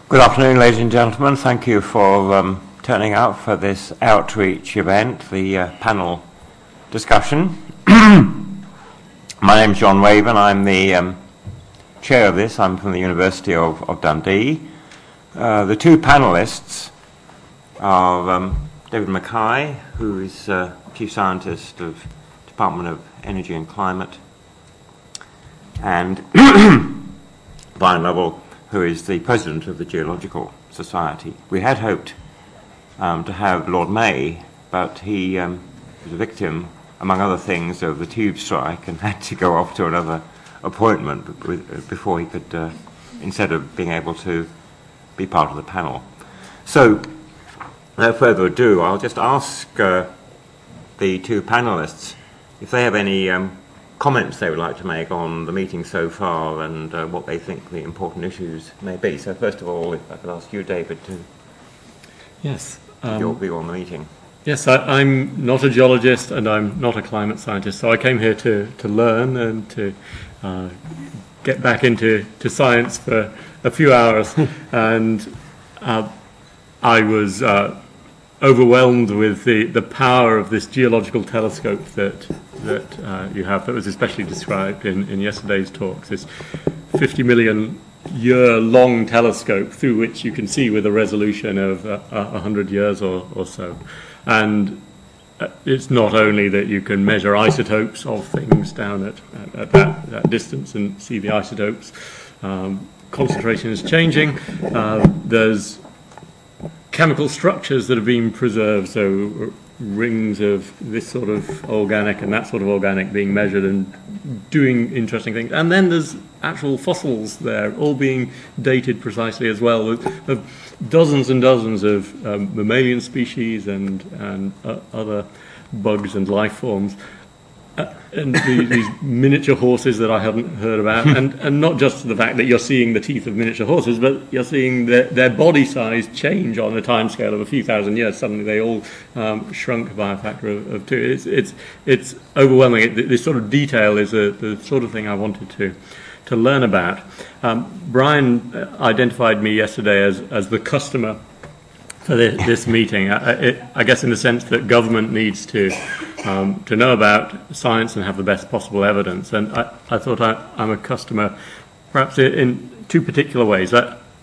Good afternoon, ladies and gentlemen. Thank you for turning out for this outreach event, the panel discussion. My name's John Waven. I'm the chair of this. I'm from the University of Dundee. The two panelists are David Mackay, who is Chief Scientist of Department of Energy and Climate, and Brian Lovell, who is the President of the Geological Society. We had hoped to have Lord May, but he was a victim, among other things, of the tube strike and had to go off to another appointment before he could, instead of being able to be part of the panel. So, without further ado, I'll just ask the two panelists if they have any comments they would like to make on the meeting so far and what they think the important issues may be. So first of all, if I could ask you, David, to give your view on the meeting. Yes, I'm not a geologist and I'm not a climate scientist, so I came here to learn and to get back into science for a few hours. And I was overwhelmed with the power of this geological telescope that you have, that was especially described in yesterday's talks, this 50 million year long telescope through which you can see with a resolution of 100 years or so. And it's not only that you can measure isotopes of things down at that distance and see the isotopes, concentration is changing, there's chemical structures that are being preserved, so rings of this sort of organic and that sort of organic being measured and doing interesting things. And then there's actual fossils there, all being dated precisely as well, of dozens and dozens of mammalian species and other bugs and life forms. And these miniature horses that I hadn't heard about, and not just the fact that you're seeing the teeth of miniature horses, but you're seeing their body size change on a timescale of a few thousand years. Suddenly they all shrunk by a factor of two. It's overwhelming. This sort of detail is the sort of thing I wanted to learn about. Brian identified me yesterday as the customer for this meeting. I guess in the sense that government needs to know about science and have the best possible evidence. And I thought I'm a customer perhaps in two particular ways.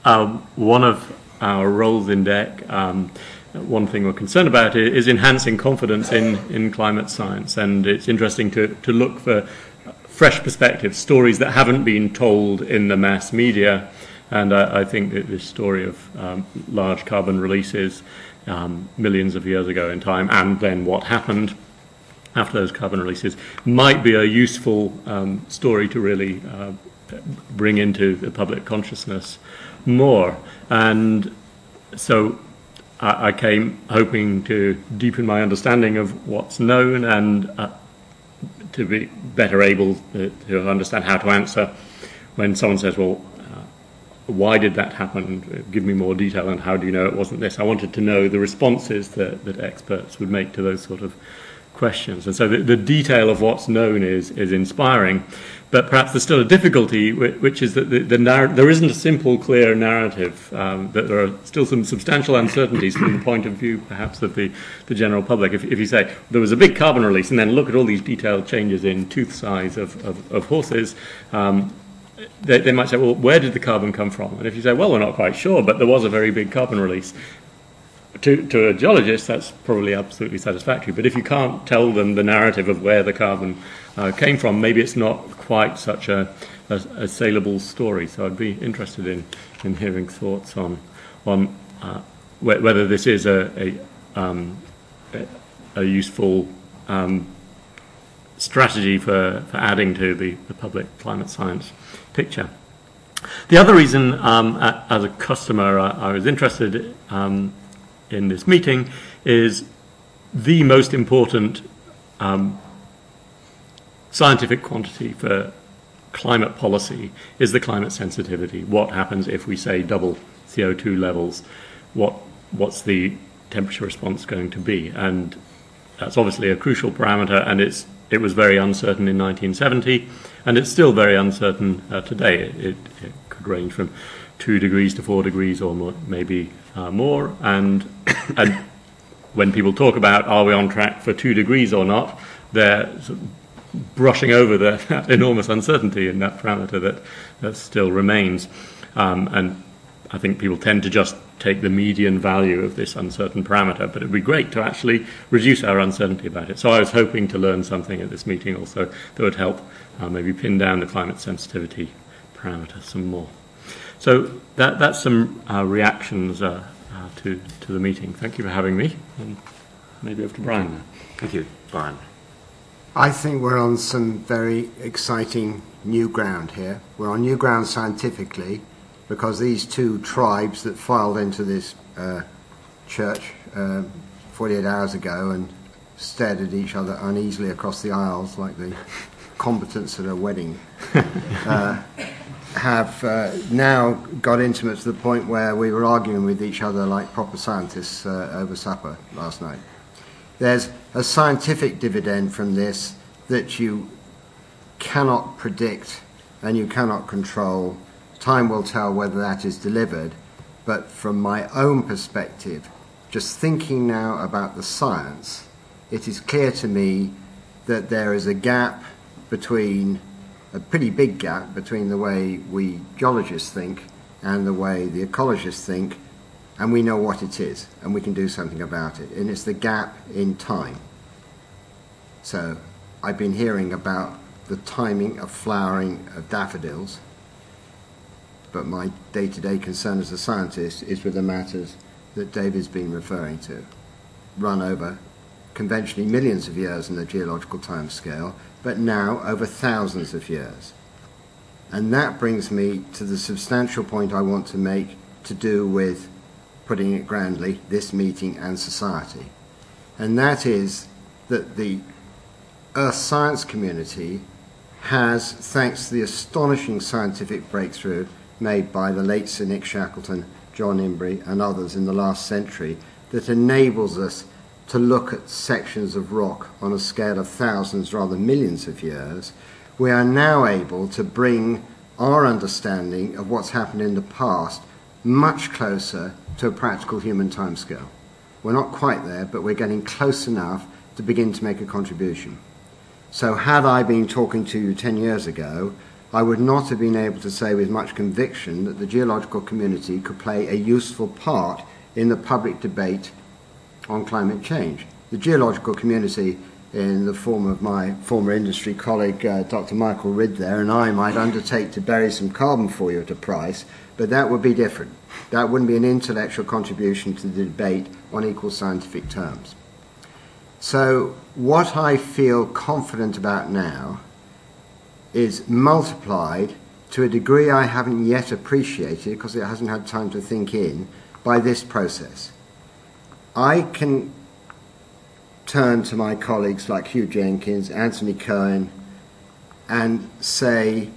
One of our roles in DEC, one thing we're concerned about is enhancing confidence in climate science. And it's interesting to look for fresh perspectives, stories that haven't been told in the mass media. And I think that this story of large carbon releases millions of years ago in time, and then what happened after those carbon releases, might be a useful story to really bring into the public consciousness more. And so I came hoping to deepen my understanding of what's known and to be better able to understand how to answer when someone says, well, why did that happen? Give me more detail, and how do you know it wasn't this? I wanted to know the responses that experts would make to those sort of questions. And so the detail of what's known is inspiring, but perhaps there's still a difficulty, which is that there isn't a simple, clear narrative, that there are still some substantial uncertainties from the point of view, perhaps, of the general public. If you say, there was a big carbon release, and then look at all these detailed changes in tooth size of horses, they might say, well, where did the carbon come from? And if you say, well, we're not quite sure, but there was a very big carbon release, to a geologist, that's probably absolutely satisfactory. But if you can't tell them the narrative of where the carbon came from, maybe it's not quite such a saleable story. So I'd be interested in hearing thoughts on whether this is a useful strategy for adding to the public climate science picture. The other reason, as a customer, I was interested in this meeting is the most important scientific quantity for climate policy is the climate sensitivity. What happens if we say double CO2 levels? What's the temperature response going to be? And that's obviously a crucial parameter, and it was very uncertain in 1970, and it's still very uncertain today. It could range from 2 degrees to 4 degrees or more, maybe more. And when people talk about are we on track for 2 degrees or not, they're sort of brushing over that enormous uncertainty in that parameter that still remains. And I think people tend to just take the median value of this uncertain parameter, but it would be great to actually reduce our uncertainty about it. So I was hoping to learn something at this meeting also that would help maybe pin down the climate sensitivity parameter some more. So that's some reactions to the meeting. Thank you for having me, and maybe over to Brian now. Thank you, Brian. I think we're on some very exciting new ground here. We're on new ground scientifically, because these two tribes that filed into this church 48 hours ago and stared at each other uneasily across the aisles like the combatants at a wedding have now got intimate to the point where we were arguing with each other like proper scientists over supper last night. There's a scientific dividend from this that you cannot predict and you cannot control. Time will tell whether that is delivered, but from my own perspective, just thinking now about the science, it is clear to me that there is a pretty big gap between the way we geologists think and the way the ecologists think, and we know what it is, and we can do something about it, and it's the gap in time. So I've been hearing about the timing of flowering of daffodils, but my day-to-day concern as a scientist is with the matters that David's been referring to, run over conventionally millions of years in the geological time scale, but now over thousands of years. And that brings me to the substantial point I want to make to do with, putting it grandly, this meeting and society. And that is that the Earth science community has, thanks to the astonishing scientific breakthrough made by the late Sir Nick Shackleton, John Imbrey and others in the last century, that enables us to look at sections of rock on a scale of thousands, rather millions of years. We are now able to bring our understanding of what's happened in the past much closer to a practical human timescale. We're not quite there, but we're getting close enough to begin to make a contribution. So had I been talking to you 10 years ago, I would not have been able to say with much conviction that the geological community could play a useful part in the public debate on climate change. The geological community, in the form of my former industry colleague Dr. Michael Ridd there, and I might undertake to bury some carbon for you at a price, but that would be different. That wouldn't be an intellectual contribution to the debate on equal scientific terms. So what I feel confident about now is multiplied to a degree I haven't yet appreciated, because it hasn't had time to think in, by this process. I can turn to my colleagues like Hugh Jenkins, Anthony Cohen, and say,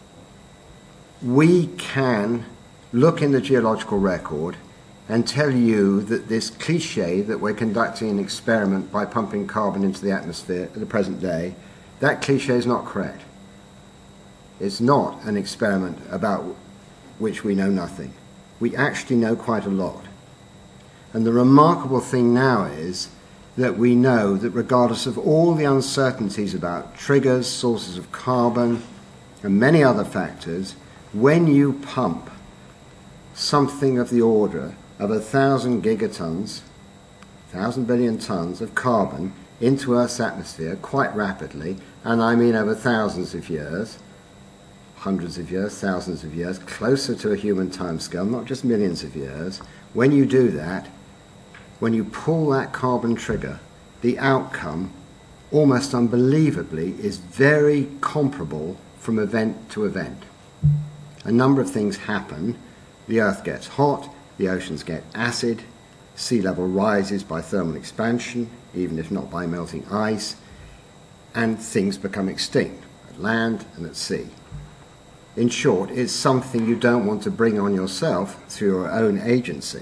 we can look in the geological record and tell you that this cliche that we're conducting an experiment by pumping carbon into the atmosphere at the present day, that cliche is not correct. It's not an experiment about which we know nothing. We actually know quite a lot. And the remarkable thing now is that we know that regardless of all the uncertainties about triggers, sources of carbon, and many other factors, when you pump something of the order of 1,000 gigatons, 1,000 billion tons of carbon into Earth's atmosphere quite rapidly, and I mean over thousands of years, hundreds of years, thousands of years, closer to a human timescale, not just millions of years, when you do that, when you pull that carbon trigger, the outcome, almost unbelievably, is very comparable from event to event. A number of things happen. The Earth gets hot, the oceans get acid, sea level rises by thermal expansion, even if not by melting ice, and things become extinct at land and at sea. In short, it's something you don't want to bring on yourself through your own agency.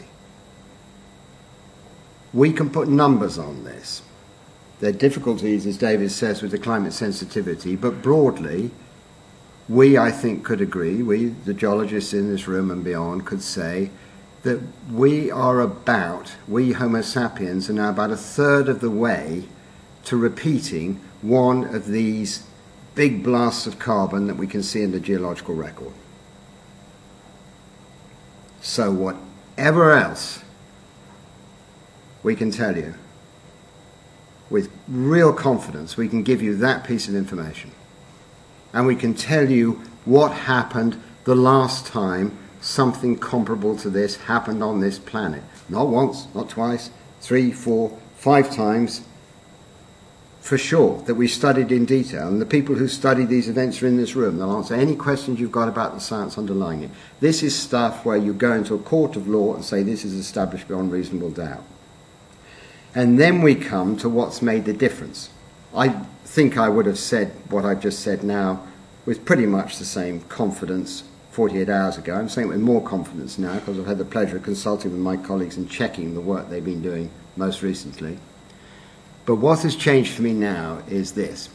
We can put numbers on this. There are difficulties, as David says, with the climate sensitivity, but broadly, we, I think, could agree, we, the geologists in this room and beyond, could say that we Homo sapiens, are now about a third of the way to repeating one of these big blasts of carbon that we can see in the geological record. So whatever else we can tell you, with real confidence, we can give you that piece of information. And we can tell you what happened the last time something comparable to this happened on this planet. Not once, not twice, 3, 4, 5 times, for sure, that we studied in detail. And the people who studied these events are in this room. They'll answer any questions you've got about the science underlying it. This is stuff where you go into a court of law and say this is established beyond reasonable doubt. And then we come to what's made the difference. I think I would have said what I've just said now with pretty much the same confidence 48 hours ago. I'm saying it with more confidence now because I've had the pleasure of consulting with my colleagues and checking the work they've been doing most recently. But what has changed for me now is this.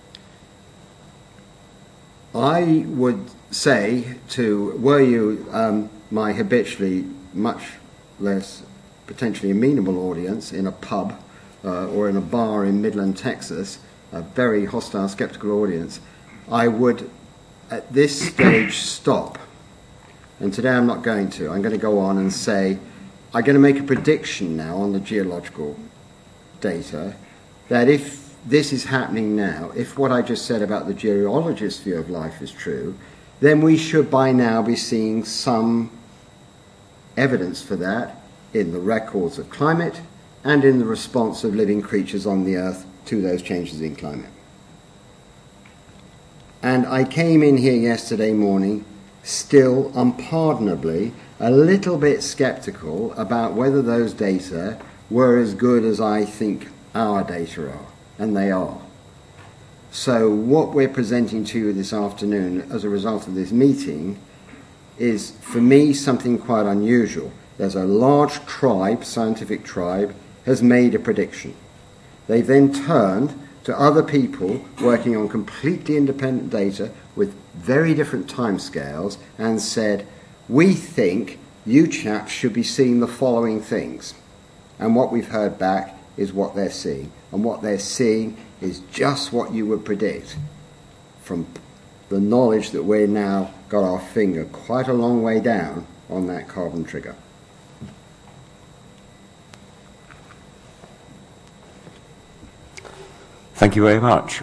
I would say were you my habitually much less potentially amenable audience in a pub or in a bar in Midland, Texas, a very hostile, skeptical audience, I would at this stage stop. And today I'm not going to. I'm going to go on and say, I'm going to make a prediction now on the geological data that if this is happening now, if what I just said about the geologist's view of life is true, then we should by now be seeing some evidence for that in the records of climate and in the response of living creatures on the Earth to those changes in climate. And I came in here yesterday morning still unpardonably a little bit skeptical about whether those data were as good as I think our data are, and they are. So what we're presenting to you this afternoon as a result of this meeting is, for me, something quite unusual. There's a large tribe, scientific tribe, has made a prediction. They then turned to other people working on completely independent data with very different timescales and said, we think you chaps should be seeing the following things. And what we've heard back is what they're seeing. And what they're seeing is just what you would predict from the knowledge that we've now got our finger quite a long way down on that carbon trigger. Thank you very much.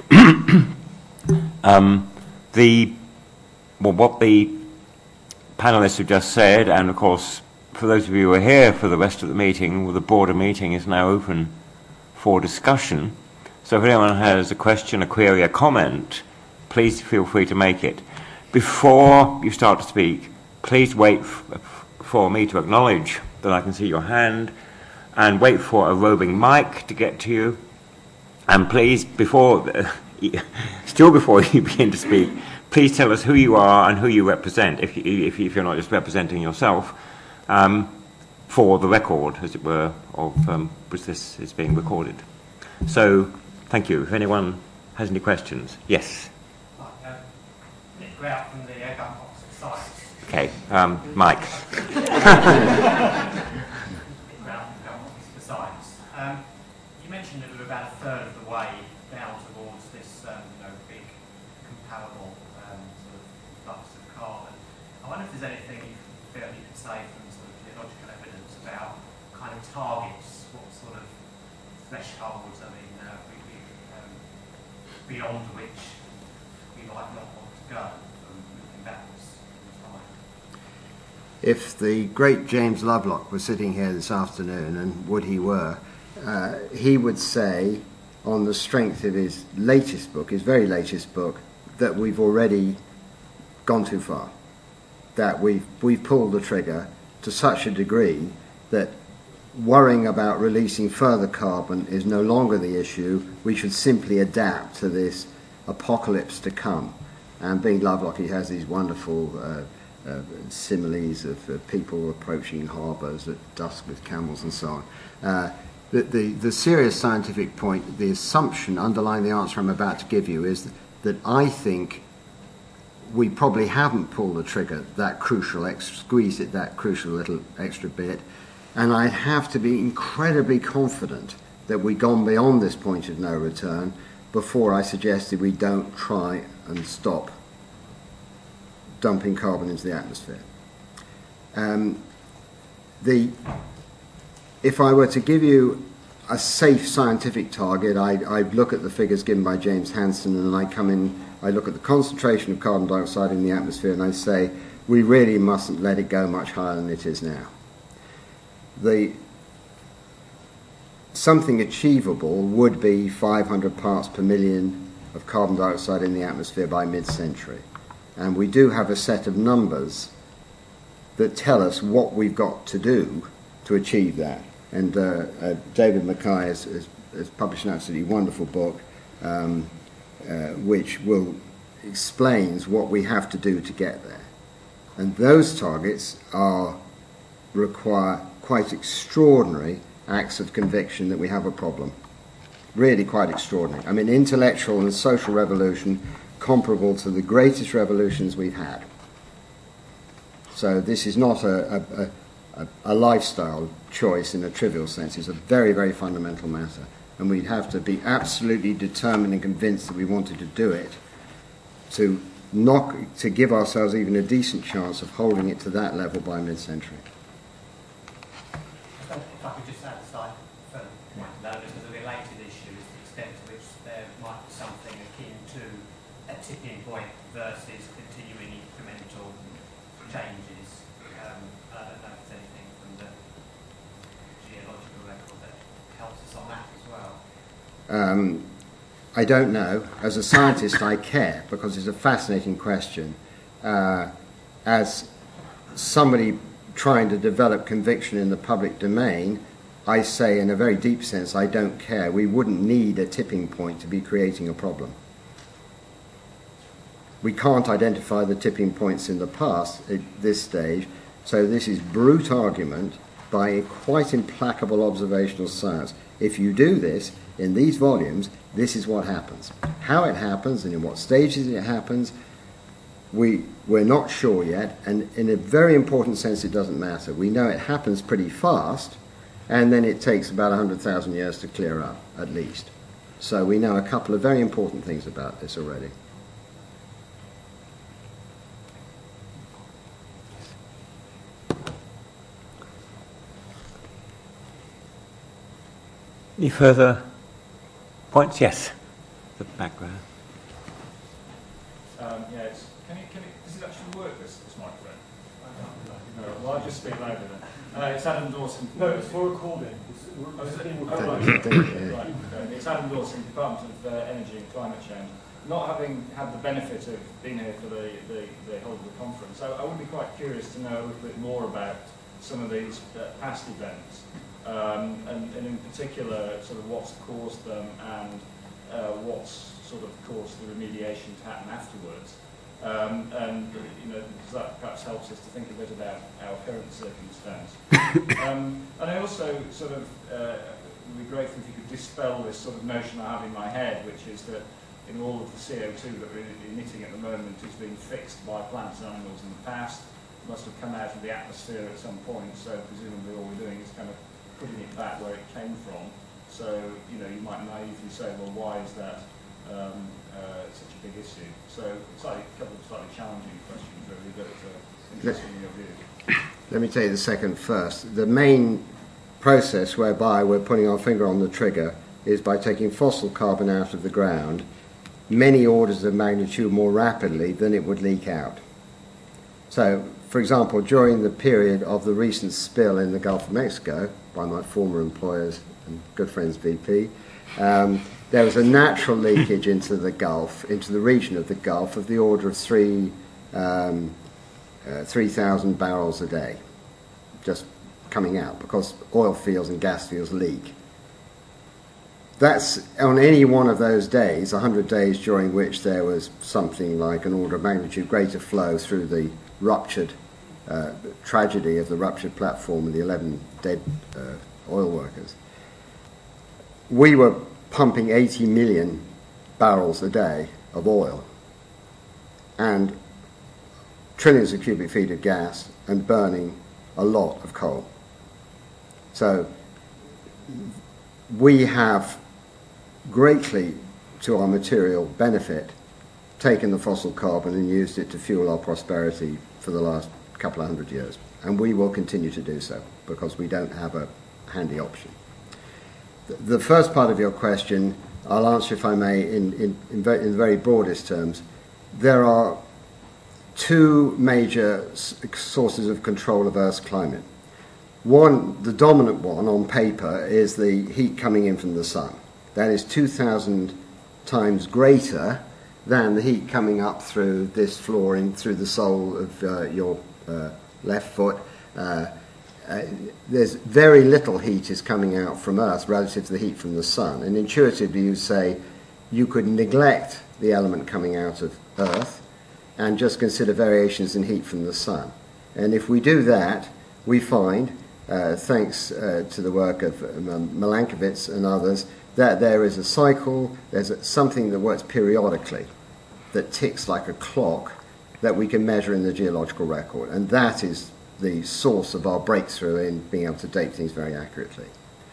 What the panelists have just said, and of course, for those of you who are here for the rest of the meeting, well, the broader meeting is now open for discussion. So if anyone has a question, a query, a comment, please feel free to make it. Before you start to speak, please wait for me to acknowledge that I can see your hand, and wait for a roving mic to get to you. And please, still before you begin to speak, please tell us who you are and who you represent, if you're not just representing yourself, for the record, as it were, of which this is being recorded. So, thank you. If anyone has any questions. Yes? Nick Grout from the Gun Box of Science. Okay, Mike. Nick Grout from Gun Box for Science. You mentioned that we were about a third of the way down towards this big comparable sort of flux of carbon. I wonder if there's anything you feel you could say from sort of geological evidence about kind of targets, what sort of thresholds, beyond which we might not want to go from moving backwards in time. If the great James Lovelock was sitting here this afternoon, and would he were, he would say, on the strength of his latest book, his very latest book, that we've already gone too far, that we've pulled the trigger to such a degree that worrying about releasing further carbon is no longer the issue. We should simply adapt to this apocalypse to come. And being Lovelock, he has these wonderful similes of people approaching harbours at dusk with camels and so on. The serious scientific point, the assumption underlying the answer I'm about to give you, is that I think we probably haven't pulled the trigger that crucial, squeezed it that crucial little extra bit, and I'd have to be incredibly confident that we'd gone beyond this point of no return before I suggested we don't try and stop dumping carbon into the atmosphere. If I were to give you a safe scientific target, I'd look at the figures given by James Hansen, and I look at the concentration of carbon dioxide in the atmosphere, and I say we really mustn't let it go much higher than it is now. Something achievable would be 500 parts per million of carbon dioxide in the atmosphere by mid-century. And we do have a set of numbers that tell us what we've got to do to achieve that. And David Mackay has published an absolutely wonderful book which explains what we have to do to get there. And those targets require quite extraordinary acts of conviction that we have a problem. Really quite extraordinary. I mean, intellectual and social revolution comparable to the greatest revolutions we've had. So this is not a lifestyle choice in a trivial sense. It's a very, very fundamental matter. And we'd have to be absolutely determined and convinced that we wanted to do it to give ourselves even a decent chance of holding it to that level by mid-century. If I could just add a slight further point to that, because a related issue is the extent to which there might be something akin to a tipping point versus continuing incremental changes. I don't know if there's anything from the geological record that helps us on that as well. I don't know. As a scientist, I care because it's a fascinating question. As somebody trying to develop conviction in the public domain, I say in a very deep sense, I don't care. We wouldn't need a tipping point to be creating a problem. We can't identify the tipping points in the past at this stage, so this is brute argument by a quite implacable observational science. If you do this in these volumes, this is what happens. How it happens and in what stages it happens, we're not sure yet, and in a very important sense it doesn't matter. We know it happens pretty fast, and then it takes about 100,000 years to clear up, at least. So we know a couple of very important things about this already. Any further points? Yes, the background. Does it actually work, this microphone? No, well, I'll just speak louder then. It's Adam Dawson. No, it's for recording. It's Adam Dawson, Department of Energy and Climate Change. Not having had the benefit of being here for the whole of the conference, I would be quite curious to know a little bit more about some of these past events, and in particular, sort of what's caused them and what's sort of caused the remediation to happen afterwards. And because that perhaps helps us to think a bit about our current circumstance. And I also sort of would be grateful if you could dispel this sort of notion I have in my head, which is that all of the CO2 that we're emitting at the moment is being fixed by plants and animals in the past. It must have come out of the atmosphere at some point, so presumably all we're doing is kind of putting it back where it came from. So you might naively say, well, why is that such a big issue? So it's like a couple of slightly challenging questions, really, but interesting in your view. Let me take the second first. The main process whereby we're putting our finger on the trigger is by taking fossil carbon out of the ground many orders of magnitude more rapidly than it would leak out. So, for example, during the period of the recent spill in the Gulf of Mexico by my former employers and good friends BP, there was a natural leakage into the Gulf, into the region of the Gulf, of the order of 3,000 barrels a day, just coming out, because oil fields and gas fields leak. That's on any one of those days, 100 days during which there was something like an order of magnitude greater flow through the ruptured tragedy of the ruptured platform and the 11 dead oil workers. We were pumping 80 million barrels a day of oil, and trillions of cubic feet of gas and burning a lot of coal. So we have greatly, to our material benefit, taken the fossil carbon and used it to fuel our prosperity for the last couple of hundred years. And we will continue to do so because we don't have a handy option. The first part of your question, I'll answer, if I may, in very broadest terms. There are two major sources of control of Earth's climate. One, the dominant one on paper, is the heat coming in from the sun. That is 2,000 times greater than the heat coming up through this floor in through the sole of your left foot. There's very little heat is coming out from Earth relative to the heat from the sun. And intuitively you say you could neglect the element coming out of Earth and just consider variations in heat from the sun. And if we do that, we find, thanks to the work of Milankovitch and others, that there is a cycle, there's something that works periodically, that ticks like a clock, that we can measure in the geological record. And that is the source of our breakthrough in being able to date things very accurately.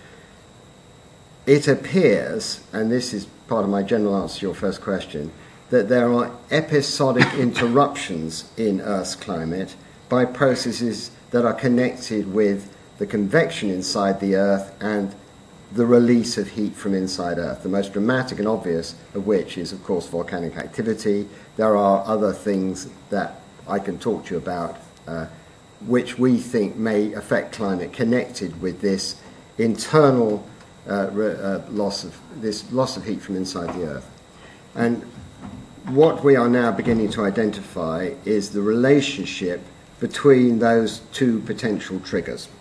It appears, and this is part of my general answer to your first question, that there are episodic interruptions in Earth's climate by processes that are connected with the convection inside the Earth and the release of heat from inside Earth, the most dramatic and obvious of which is, of course, volcanic activity. There are other things that I can talk to you about which we think may affect climate connected with this internal loss of heat from inside the Earth. And what we are now beginning to identify is the relationship between those two potential triggers.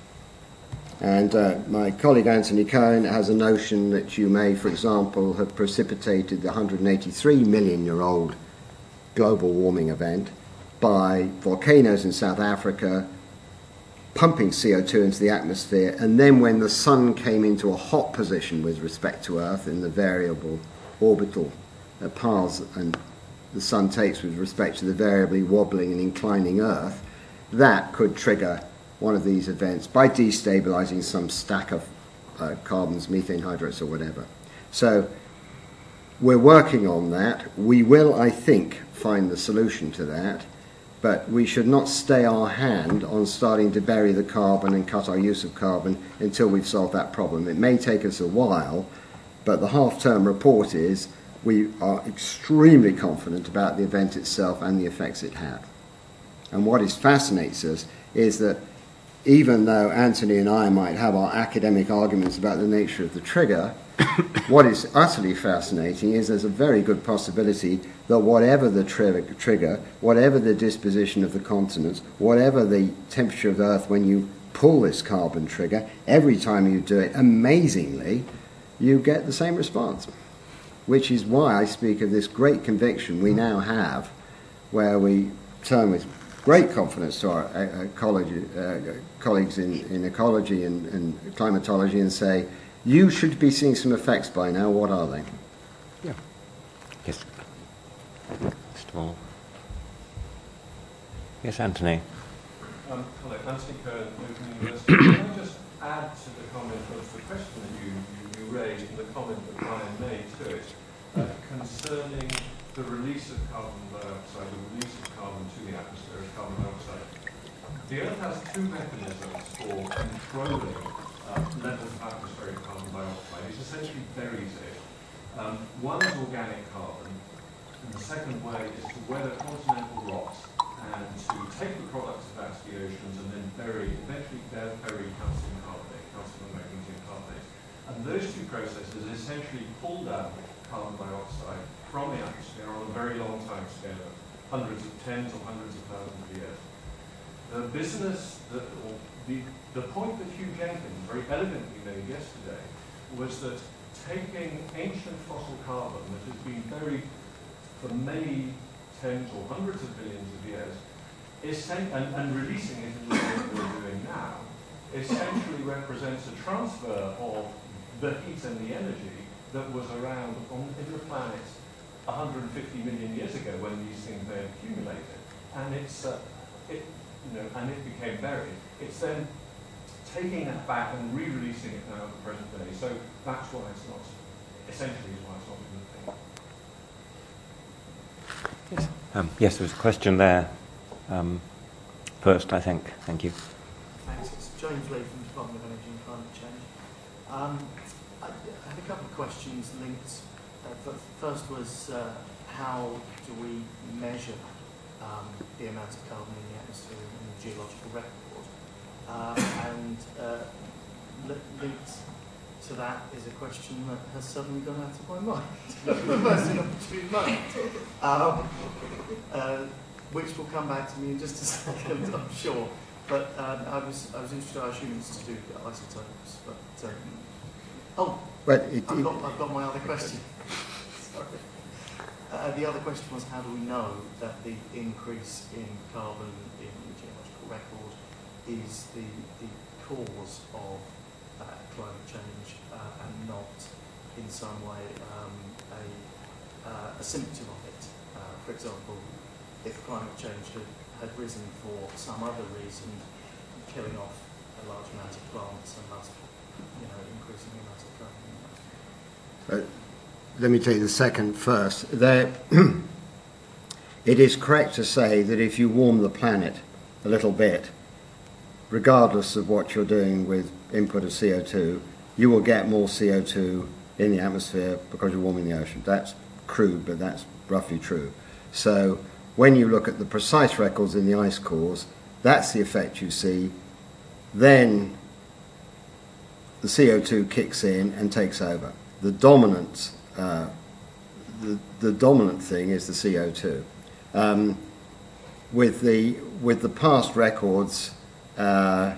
And my colleague Anthony Cohen has a notion that you may, for example, have precipitated the 183 million-year-old global warming event by volcanoes in South Africa pumping CO2 into the atmosphere, and then when the sun came into a hot position with respect to Earth in the variable orbital paths and the sun takes with respect to the variably wobbling and inclining Earth, that could trigger one of these events by destabilizing some stack of carbons, methane hydrates or whatever. So we're working on that. We will, I think, find the solution to that, but we should not stay our hand on starting to bury the carbon and cut our use of carbon until we've solved that problem. It may take us a while, but the half-term report is we are extremely confident about the event itself and the effects it had. And what fascinates us is that even though Anthony and I might have our academic arguments about the nature of the trigger, what is utterly fascinating is there's a very good possibility that whatever the trigger, whatever the disposition of the continents, whatever the temperature of the Earth when you pull this carbon trigger, every time you do it, amazingly, you get the same response. Which is why I speak of this great conviction we now have, where we turn with great confidence to our colleagues in ecology and climatology and say, you should be seeing some effects by now. What are they? Yeah. Yes. First of all. Yes, Anthony. Hello, Anthony Cohen, Open University. Can I just add to the comment of the question that you raised and the comment that Brian made to it concerning the release of carbon dioxide, the release of carbon to the atmosphere of carbon dioxide. The Earth has two mechanisms for controlling levels of atmospheric carbon dioxide. It essentially buries it. One is organic carbon, and the second way is to weather continental rocks and to take the products of that to the oceans and then eventually bury calcium carbonate, calcium and magnesium carbonate. And those two processes essentially pull down carbon dioxide from the atmosphere on a very long time scale of tens or hundreds of thousands of years. The business, the point that Hugh Jenkins very elegantly made yesterday was that taking ancient fossil carbon that has been buried for many tens or hundreds of billions of years and releasing it in the way that we're doing now essentially represents a transfer of the heat and the energy that was around in the planet 150 million years ago when these things may have accumulated. and it's and it became buried. It's then taking that back and re-releasing it now at the present day. So that's why it's not, essentially is why it's not a good thing. Yes, there was a question there first, I think. Thank you. Thanks. It's James Lee from the Department of Energy and Climate Change. I had a couple of questions linked. First was how do we measure the amount of carbon in the atmosphere in the geological record? And linked to that is a question that has suddenly gone out of my mind, the most inopportune moment, which will come back to me in just a second, I'm sure. But I was interested, I assume it's to do with isotopes, but I've got my other question. Sorry. The other question was, how do we know that the increase in carbon in the geological record is the cause of climate change and not in some way a symptom of it? For example, if climate change had risen for some other reason, killing off a large amount of plants and thus increasing the amount of carbon. Let me take the second first. It is correct to say that if you warm the planet a little bit, regardless of what you're doing with input of CO2, you will get more CO2 in the atmosphere because you're warming the ocean. That's crude, but that's roughly true. So when you look at the precise records in the ice cores, that's the effect you see. Then the CO2 kicks in and takes over. The dominant thing is the CO2. With the past records, the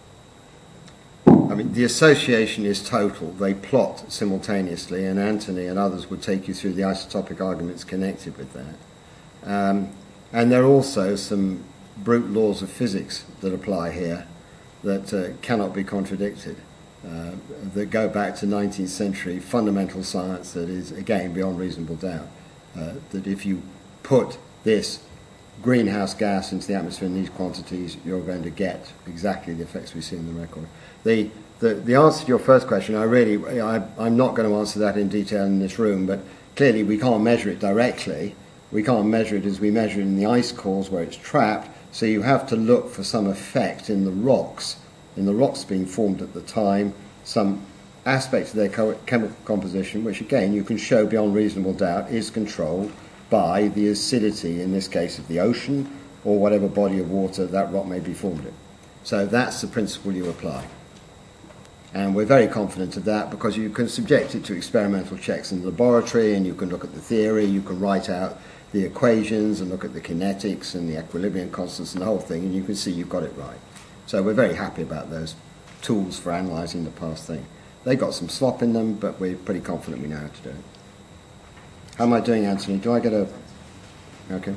association is total. They plot simultaneously, and Anthony and others would take you through the isotopic arguments connected with that. And there are also some brute laws of physics that apply here that cannot be contradicted, that go back to 19th century fundamental science that is, again, beyond reasonable doubt, that if you put this greenhouse gas into the atmosphere in these quantities, you're going to get exactly the effects we see in the record. The answer to your first question, I'm not going to answer that in detail in this room, but clearly we can't measure it directly. We can't measure it as we measure it in the ice cores where it's trapped, so you have to look for some effect in the rocks being formed at the time, some aspect of their chemical composition, which again you can show beyond reasonable doubt is controlled by the acidity, in this case of the ocean, or whatever body of water that rock may be formed in. So that's the principle you apply. And we're very confident of that because you can subject it to experimental checks in the laboratory, and you can look at the theory, you can write out the equations and look at the kinetics and the equilibrium constants and the whole thing, and you can see you've got it right. So we're very happy about those tools for analysing the past thing. They got some slop in them, but we're pretty confident we know how to do it. How am I doing, Anthony? Do I get a... Okay.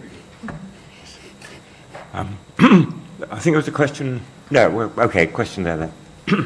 I think there was a question... No, okay, question there then.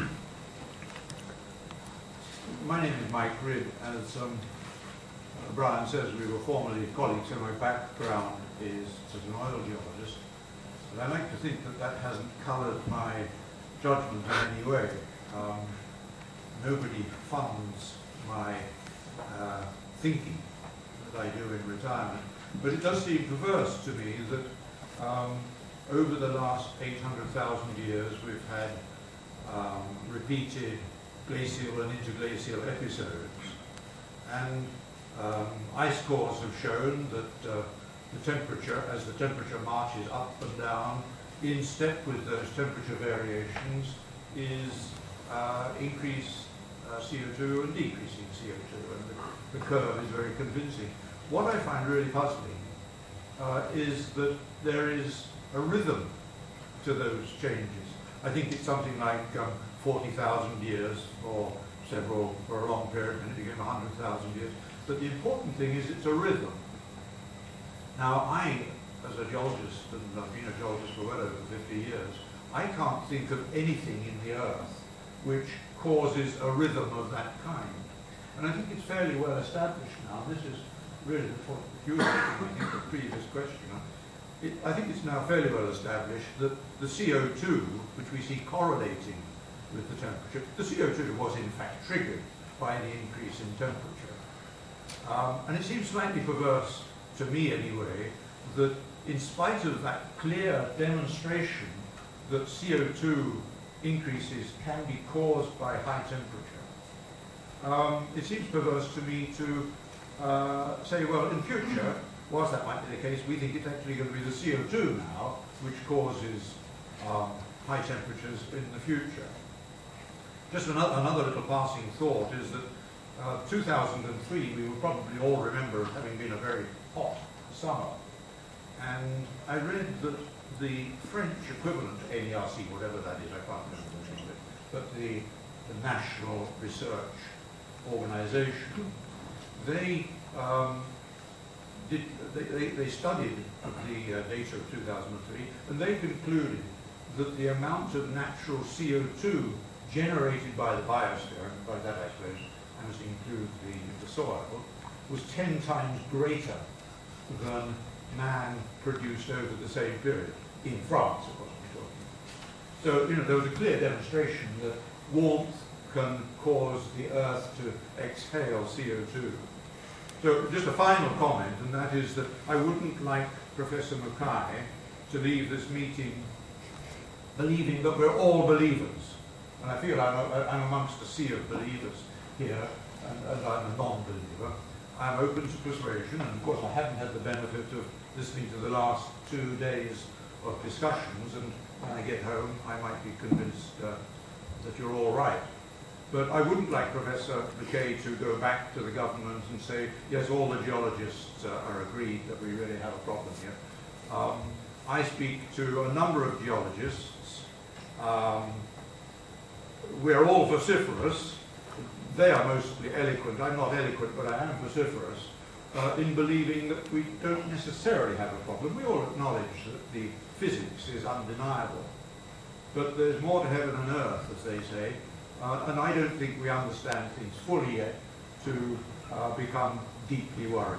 My name is Mike Ridd. As Brian says, we were formerly colleagues, and my background is as an oil geologist. But I like to think that hasn't coloured my judgment in any way. Nobody funds my thinking that I do in retirement. But it does seem perverse to me that over the last 800,000 years we've had repeated glacial and interglacial episodes. And ice cores have shown that the temperature, as the temperature marches up and down, in step with those temperature variations, is increased CO2 and decreasing CO2, and the curve is very convincing. What I find really puzzling is that there is a rhythm to those changes. I think it's something like 40,000 years for a long period, and it became 100,000 years. But the important thing is it's a rhythm. Now, I, as a geologist, and I've been a geologist for well over 50 years, I can't think of anything in the Earth which causes a rhythm of that kind. And I think it's fairly well established now. This is really the peculiar thing, I think, the previous question. I think it's now fairly well established that the CO2, which we see correlating with the temperature, the CO2 was in fact triggered by the increase in temperature. And it seems slightly perverse, to me anyway, that in spite of that clear demonstration that CO2 increases can be caused by high temperature, it seems perverse to me to say, well, in future, whilst that might be the case, we think it's actually going to be the CO2 now which causes high temperatures in the future. Just another little passing thought is that 2003, we will probably all remember having been a very hot summer. And I read that the French equivalent to NERC, whatever that is, I can't remember the name of it, but the National Research Organization, they studied the data of 2003, and they concluded that the amount of natural CO2 generated by the biosphere, and by that I suppose I must include the soil, was 10 times greater than man produced over the same period, in France, of course, we're talking. So, you know, there was a clear demonstration that warmth can cause the Earth to exhale CO2. So, just a final comment, and that is that I wouldn't like Professor Mackay to leave this meeting believing that we're all believers. And I feel I'm amongst a sea of believers here, and I'm a non-believer. I'm open to persuasion, and of course I haven't had the benefit of listening to the last 2 days of discussions, and when I get home I might be convinced that you're all right. But I wouldn't like Professor Mackay to go back to the government and say, yes, all the geologists are agreed that we really have a problem here. I speak to a number of geologists. We're all vociferous. They are mostly eloquent. I'm not eloquent, but I am vociferous in believing that we don't necessarily have a problem. We all acknowledge that the physics is undeniable. But there's more to heaven and earth, as they say, and I don't think we understand things fully yet to become deeply worried.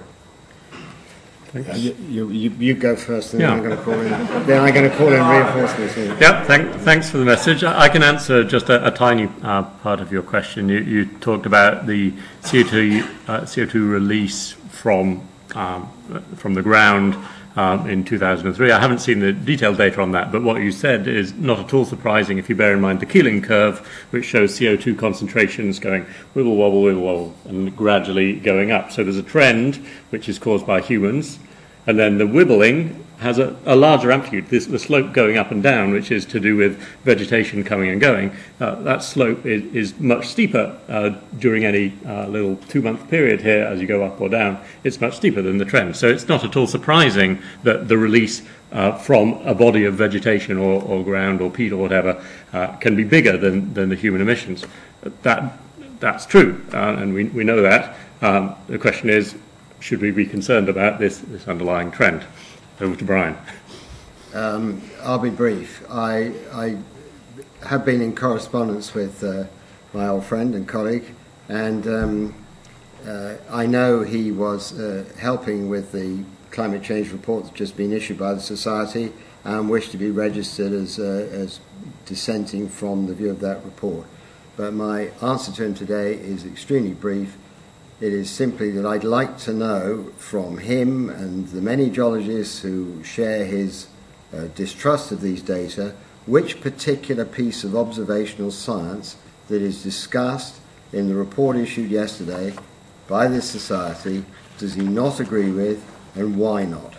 You go first, and Yeah. then I'm going to call in. Then I'm going to call in reinforcements. Yeah, thanks for the message. I can answer just a tiny part of your question. You talked about the CO2 release from the ground in 2003. I haven't seen the detailed data on that, but what you said is not at all surprising if you bear in mind the Keeling curve, which shows CO2 concentrations going wibble wobble, and gradually going up. So there's a trend which is caused by humans, and then the wibbling has a larger amplitude, the slope going up and down, which is to do with vegetation coming and going. That slope is much steeper during any little 2-month period here as you go up or down. It's much steeper than the trend. So it's not at all surprising that the release from a body of vegetation or ground or peat or whatever can be bigger than the human emissions. That's true, and we know that. The question is, should we be concerned about this underlying trend? Over to Brian. I'll be brief. I have been in correspondence with my old friend and colleague, and I know he was helping with the climate change report that's just been issued by the Society, and wished to be registered as dissenting from the view of that report. But my answer to him today is extremely brief. It is simply that I'd like to know from him and the many geologists who share his distrust of these data, which particular piece of observational science that is discussed in the report issued yesterday by this Society does he not agree with, and why not?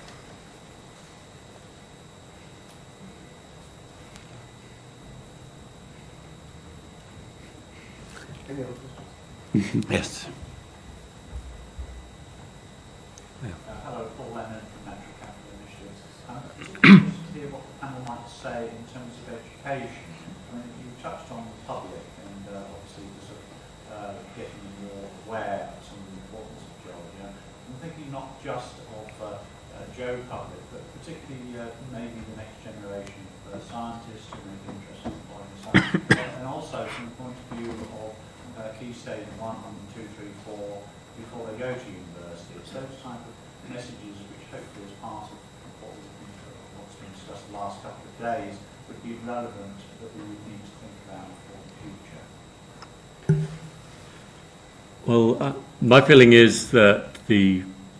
Yes. Hello, Paul Leonard from Natural Capital Initiatives. Just interested to hear what the panel might say in terms of education. I mean, you touched on the public and obviously the sort of getting more aware of some of the importance of geology. I'm thinking not just of Joe public, but particularly maybe the next generation of scientists who may be interested in following science, and also from the point of view of key stage 1, 2, 3, 4 before they go to university. It's those type of messages which hopefully is part of what we're looking for. discussed the last couple of days would be relevant that we would need to think about for the future? Well, my feeling is that the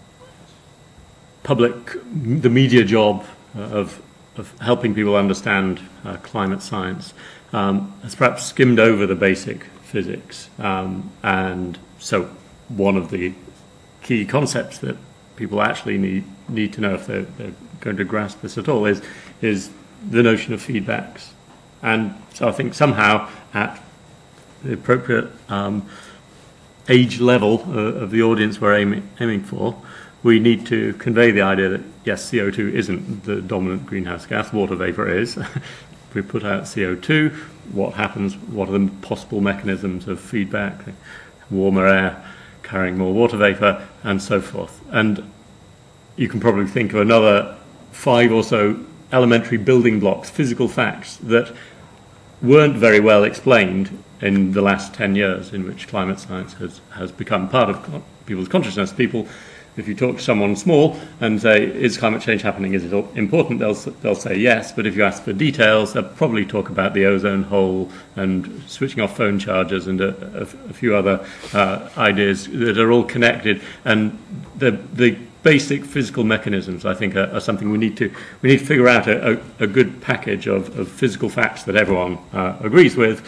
media job of helping people understand climate science has perhaps skimmed over the basic physics. And so one of the key concepts that people actually need to know if they're going to grasp this at all is the notion of feedbacks. And so I think somehow at the appropriate age level of the audience we're aiming for, we need to convey the idea that, yes, CO2 isn't the dominant greenhouse gas, water vapor is. If we put out CO2, what happens? What are the possible mechanisms of feedback? Warmer air carrying more water vapor, and so forth. And you can probably think of another 5 or so elementary building blocks, physical facts, that weren't very well explained in the last 10 years in which climate science has become part of people's consciousness. People, if you talk to someone small and say, is climate change happening, is it important, they'll say yes, but if you ask for details, they'll probably talk about the ozone hole and switching off phone chargers and a few other ideas that are all connected. And the basic physical mechanisms, I think, are something we need to figure out a good package of physical facts that everyone agrees with,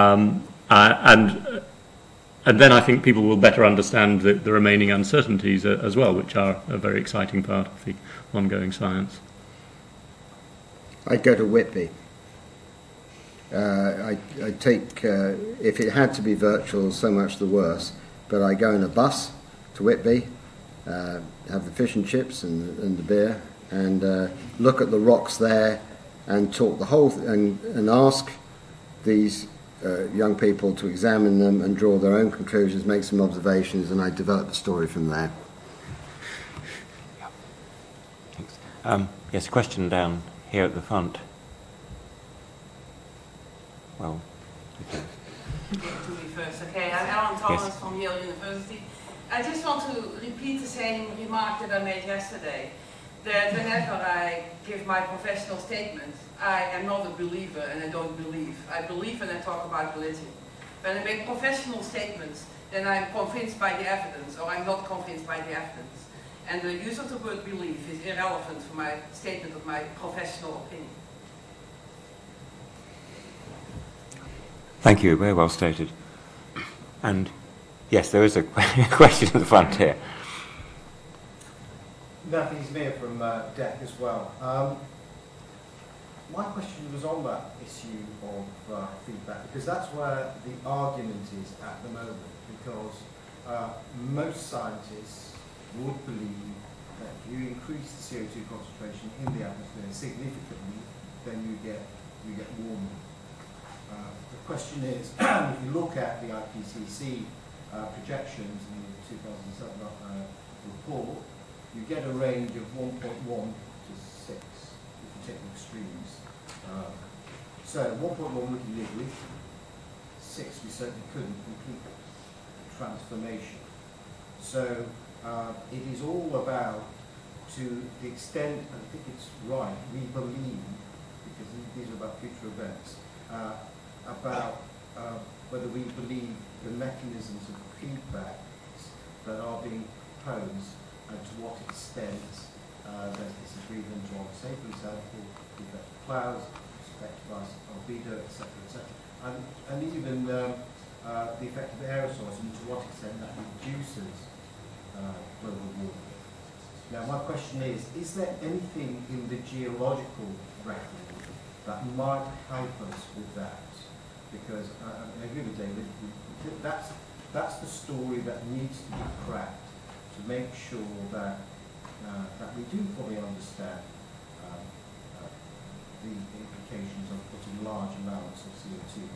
and then I think people will better understand the remaining uncertainties as well, which are a very exciting part of the ongoing science. I'd go to Whitby. I'd take, if it had to be virtual, so much the worse, but I go in a bus to Whitby, have the fish and chips and the beer, and look at the rocks there and talk the whole and ask these young people to examine them and draw their own conclusions, make some observations, and I develop the story from there. Yeah. Thanks. Yes, question down here at the front. Well, okay. To me first, okay. I'm Alan Thomas from Yale University. I just want to repeat the same remark that I made yesterday, that whenever I give my professional statement, I am not a believer and I don't believe. I believe and I talk about religion. When I make professional statements, then I'm convinced by the evidence, or I'm not convinced by the evidence. And the use of the word belief is irrelevant for my statement of my professional opinion. Thank you, very well stated. And yes, there is a question at the front here. Nathan Smith from DEC as well. My question was on that issue of feedback, because that's where the argument is at the moment, because most scientists would believe that if you increase the CO2 concentration in the atmosphere significantly, then you get warming. The question is, if you look at the IPCC projections in the 2007 report, you get a range of 1.1 to 6 if you take the extremes. So 1.1 looking legally, 6 we certainly couldn't complete the transformation. So it is all about, to the extent, and I think it's right, we believe, because these are about future events, about whether we believe the mechanisms of feedback that are being proposed and to what extent there's disagreement on, say, for example, the effect of clouds, respect of albedo, etc., etc., and even the effect of aerosols and to what extent that reduces global warming. Now, my question is there anything in the geological record that might help us with that? Because I agree with David, that's the story that needs to be cracked to make sure that that we do fully understand the implications of putting large amounts of CO2 into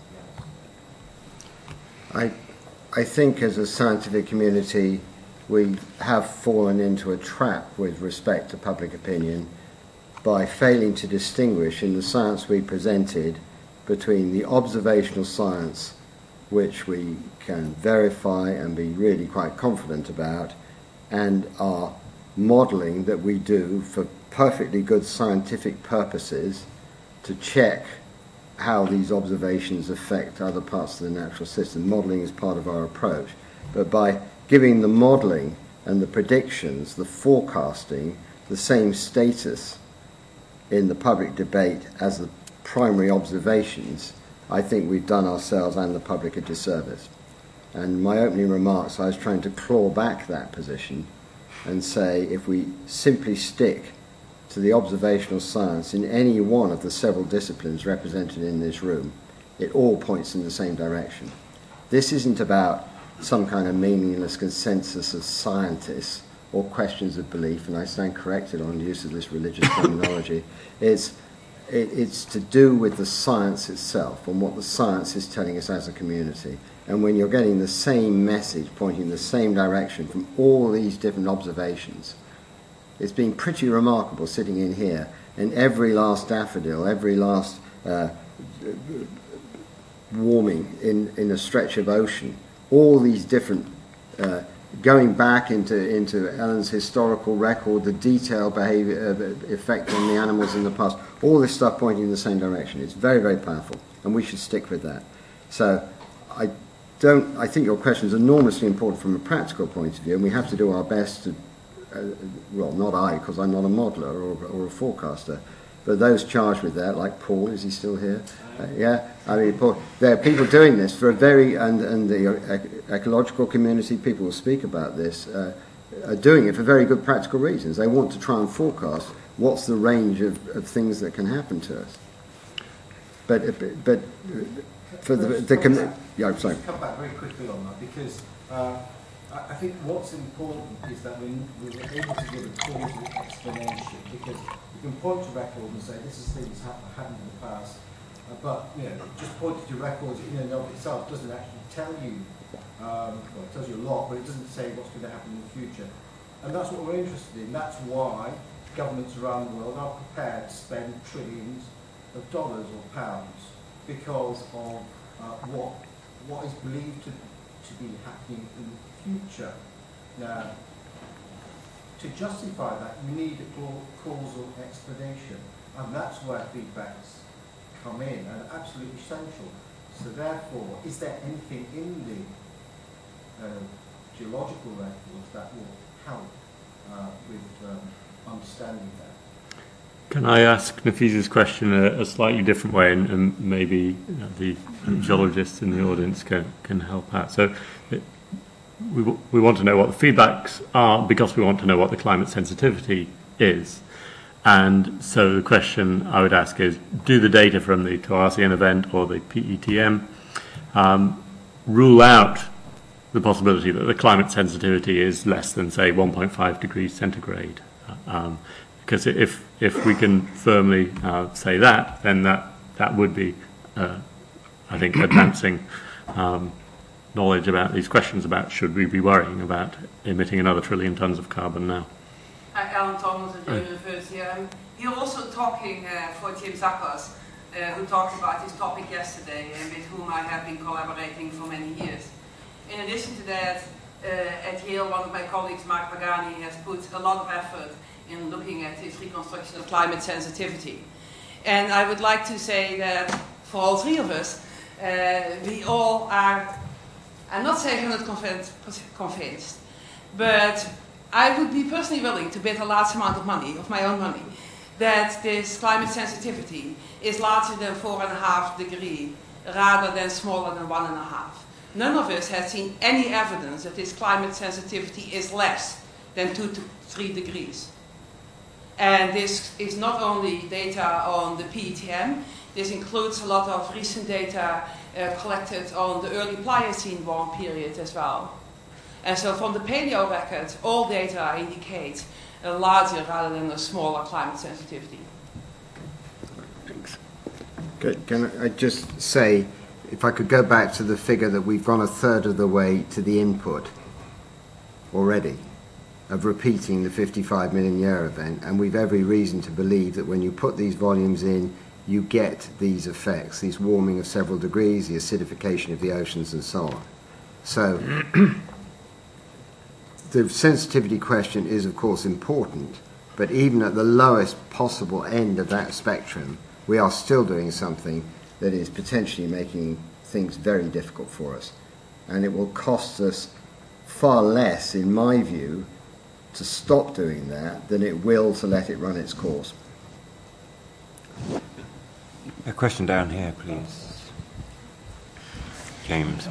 the atmosphere. I think as a scientific community we have fallen into a trap with respect to public opinion by failing to distinguish in the science we presented between the observational science, which we can verify and be really quite confident about, and our modelling that we do for perfectly good scientific purposes to check how these observations affect other parts of the natural system. Modelling is part of our approach. But by giving the modelling and the predictions, the forecasting, the same status in the public debate as the primary observations, I think we've done ourselves and the public a disservice. And my opening remarks, I was trying to claw back that position and say if we simply stick to the observational science in any one of the several disciplines represented in this room, it all points in the same direction. This isn't about some kind of meaningless consensus of scientists or questions of belief, and I stand corrected on the use of this religious terminology. It's to do with the science itself and what the science is telling us as a community. And when you're getting the same message pointing in the same direction from all these different observations, it's been pretty remarkable sitting in here, and every last daffodil, every last warming in a stretch of ocean, all these different, going back into Ellen's historical record, the detailed behaviour effect on the animals in the past, all this stuff pointing in the same direction. It's very, very powerful, and we should stick with that. So I think your question is enormously important from a practical point of view, and we have to do our best to, well, not I, because I'm not a modeller or a forecaster, but those charged with that, like Paul, is he still here? Yeah, I mean, Paul, there are people doing this for a very, and the ecological community, people will speak about this, are doing it for very good practical reasons. They want to try and forecast what's the range of things that can happen to us. But for yeah, I'm sorry. Just come back very quickly on that, because I think what's important is that we're able to give a causal explanation, because you can point to record and say this is things happened in the past, but just pointing to records in and of itself doesn't actually tell you. Well, it tells you a lot, but it doesn't say what's going to happen in the future, and that's what we're interested in. That's why governments around the world are prepared to spend trillions of dollars or pounds, because of what is believed to be happening in the future. Now, to justify that, you need a causal explanation, and that's where feedbacks come in, and absolutely essential. So therefore, is there anything in the geological records that will help with understanding that? Can I ask Nafeesa's question a slightly different way, and maybe the geologists in the audience can help out? So we want to know what the feedbacks are because we want to know what the climate sensitivity is. And so the question I would ask is, do the data from the Toarcian event or the PETM rule out the possibility that the climate sensitivity is less than, say, 1.5 degrees centigrade? Because if we can firmly say that, then that would be, I think, advancing knowledge about these questions about should we be worrying about emitting another 1 trillion tons of carbon now. Alan Thomas at the University. You're also talking for Jim Zackers, who talked about this topic yesterday, and with whom I have been collaborating for many years. In addition to that, at Yale, one of my colleagues, Mark Pagani, has put a lot of effort in looking at this reconstruction of climate sensitivity. And I would like to say that for all three of us, we all are, I'm not saying 100% convinced, but I would be personally willing to bet a large amount of money, of my own money, that this climate sensitivity is larger than 4.5 degrees rather than smaller than 1.5. None of us has seen any evidence that this climate sensitivity is less than 2 to 3 degrees. And this is not only data on the PETM, this includes a lot of recent data collected on the early Pliocene warm period as well. And so from the paleo record, all data indicate a larger rather than a smaller climate sensitivity. Thanks. Can I just say, if I could go back to the figure that we've gone 1/3 of the way to the input already of repeating the 55 million year event, and we've every reason to believe that when you put these volumes in, you get these effects, these warming of several degrees, the acidification of the oceans and so on. So the sensitivity question is of course important, But even at the lowest possible end of that spectrum, we are still doing something that is potentially making things very difficult for us. And it will cost us far less, in my view, to stop doing that than it will to let it run its course. A question down here, please. James.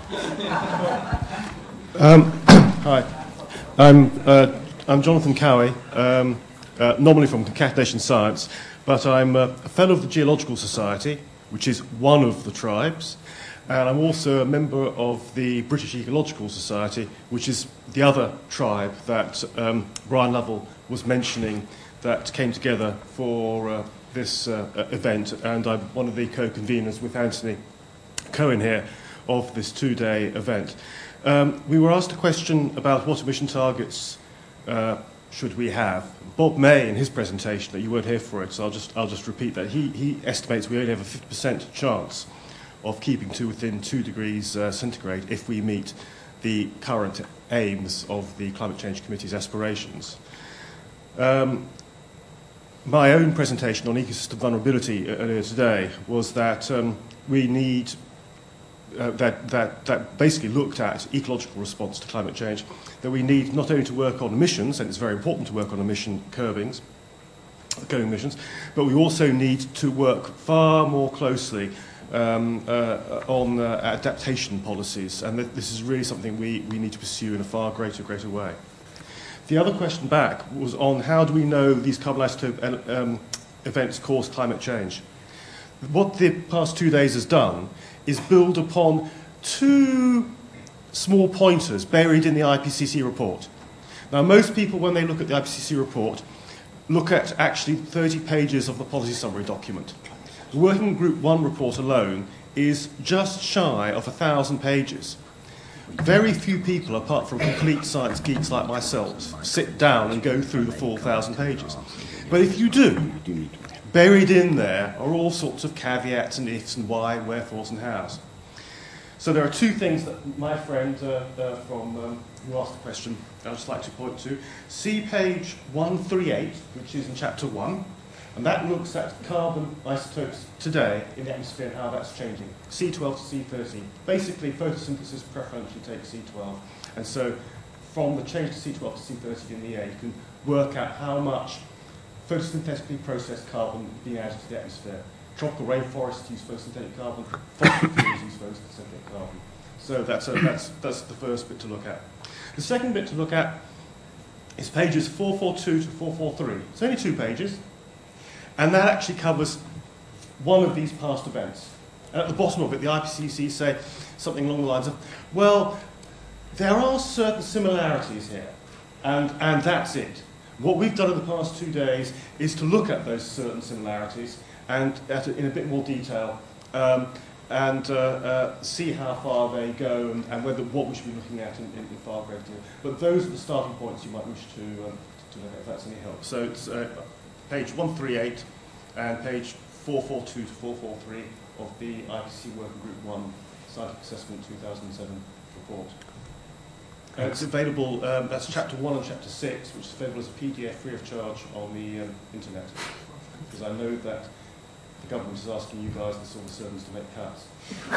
Hi. I'm Jonathan Cowie, nominally from Concatenation Science, but I'm a fellow of the Geological Society, which is one of the tribes, and I'm also a member of the British Ecological Society, which is the other tribe that Brian Lovell was mentioning that came together for this event, and I'm one of the co-conveners with Anthony Cohen here of this two-day event. We were asked a question about what emission targets should we have. Bob May, in his presentation, that you weren't here for it, so I'll just repeat that. He estimates we only have a 50% chance of keeping to within 2 degrees centigrade if we meet the current aims of the Climate Change Committee's aspirations. My own presentation on ecosystem vulnerability earlier today was that we need that basically looked at ecological response to climate change, that we need not only to work on emissions, and it's very important to work on emission curbing emissions, but we also need to work far more closely on adaptation policies, and this is really something we need to pursue in a far greater way. The other question back was on how do we know these carbon isotope events cause climate change. What the past 2 days has done is build upon 2 small pointers buried in the IPCC report. Now, most people, when they look at the IPCC report, look at actually 30 pages of the policy summary document. The Working Group 1 report alone is just shy of 1,000 pages. Very few people, apart from complete science geeks like myself, sit down and go through the full 1,000 pages. But if you do, buried in there are all sorts of caveats and ifs and why and wherefores and hows. So there are 2 things that my friend who asked the question I'd just like to point to. See page 138, which is in chapter 1, and that looks at carbon isotopes today in the atmosphere and how that's changing. C12 to C30. Basically, photosynthesis preferentially takes C12, and so from the change to C12 to C30 in the air, you can work out how much photosynthetically processed carbon being added to the atmosphere. Tropical rainforests use photosynthetic carbon, fossil fuels use photosynthetic carbon. So that's the first bit to look at. The second bit to look at is pages 442 to 443. It's only 2 pages, and that actually covers one of these past events. And at the bottom of it, the IPCC say something along the lines of, well, there are certain similarities here, and that's it. What we've done in the past 2 days is to look at those certain similarities and in a bit more detail and see how far they go and what we should be looking at in far greater detail. But those are the starting points you might wish to look at, if that's any help. So it's page 138 and page 442 to 443 of the IPCC Working Group 1 Scientific Assessment 2007 report. It's available, that's chapter 1 and chapter 6, which is available as a PDF free of charge on the internet. Because I know that the government is asking you guys, the civil servants, to make cuts.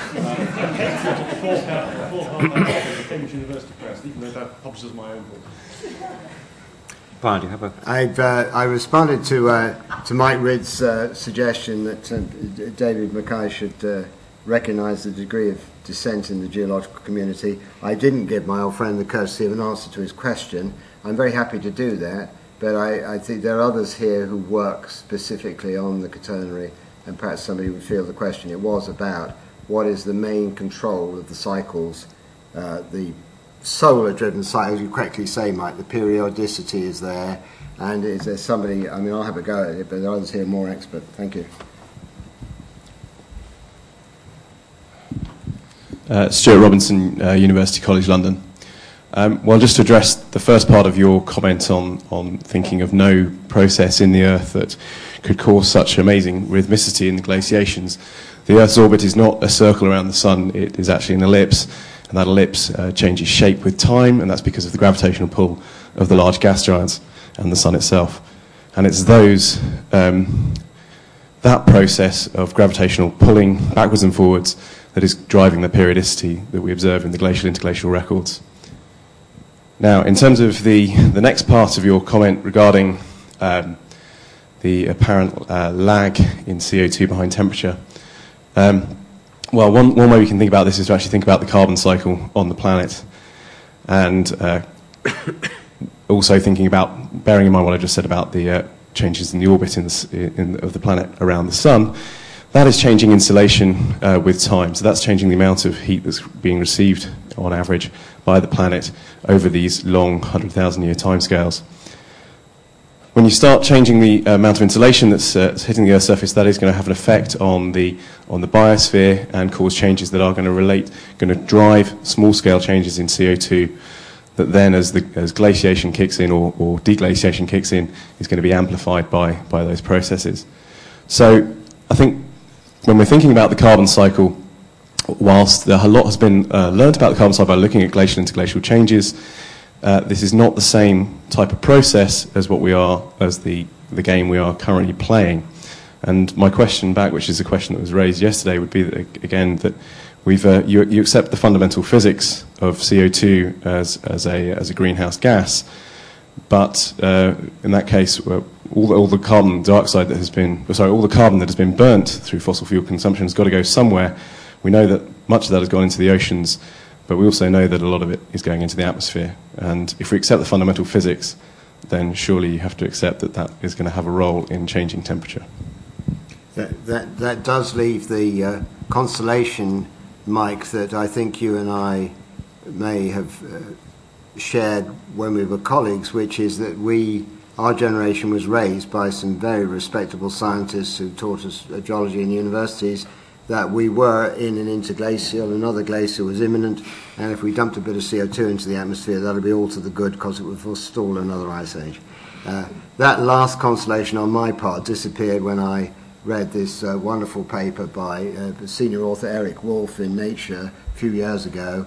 The Cambridge University Press, even though that publishes my own book. Brian, do you have a... I responded to Mike Ridd's suggestion that David Mackay should recognise the degree of dissent in the geological community. I didn't give my old friend the courtesy of an answer to his question. I'm very happy to do that, but I think there are others here who work specifically on the Quaternary, and perhaps somebody would feel the question it was about what is the main control of the cycles, the solar-driven cycles, you correctly say, Mike, the periodicity is there, and is there somebody, I mean, I'll have a go at it, but there are others here more expert. Thank you. Stuart Robinson, University College London. Well, just to address the first part of your comment on thinking of no process in the Earth that could cause such amazing rhythmicity in the glaciations, the Earth's orbit is not a circle around the Sun, it is actually an ellipse, and that ellipse changes shape with time, and that's because of the gravitational pull of the large gas giants and the Sun itself. And it's that process of gravitational pulling backwards and forwards that is driving the periodicity that we observe in the glacial interglacial records. Now, in terms of the next part of your comment regarding the apparent lag in CO2 behind temperature, well, one way we can think about this is to actually think about the carbon cycle on the planet, and also thinking about, bearing in mind what I just said about the changes in the orbit of the planet around the sun. That is changing insolation with time. So that's changing the amount of heat that's being received on average by the planet over these long 100,000-year timescales. When you start changing the amount of insolation that's hitting the Earth's surface, that is going to have an effect on the biosphere and cause changes that are going to drive small-scale changes in CO2 that then, as glaciation kicks in or deglaciation kicks in, is going to be amplified by those processes. So I think when we're thinking about the carbon cycle, whilst a lot has been learned about the carbon cycle by looking at glacial interglacial changes, this is not the same type of process as the game we are currently playing. And my question back, which is a question that was raised yesterday, would be that, again, that you accept the fundamental physics of CO2 as a greenhouse gas, but in that case, all the carbon dioxide that has been, all the carbon that has been burnt through fossil fuel consumption has got to go somewhere. We know that much of that has gone into the oceans, but we also know that a lot of it is going into the atmosphere. And if we accept the fundamental physics, then surely you have to accept that is going to have a role in changing temperature. That does leave the consolation, Mike, that I think you and I may have shared when we were colleagues, which is that our generation was raised by some very respectable scientists who taught us geology in universities, that we were in an interglacial, another glacier was imminent, and if we dumped a bit of CO2 into the atmosphere, that would be all to the good because it would forestall another ice age. That last consolation on my part disappeared when I read this wonderful paper by senior author Eric Wolf in Nature a few years ago,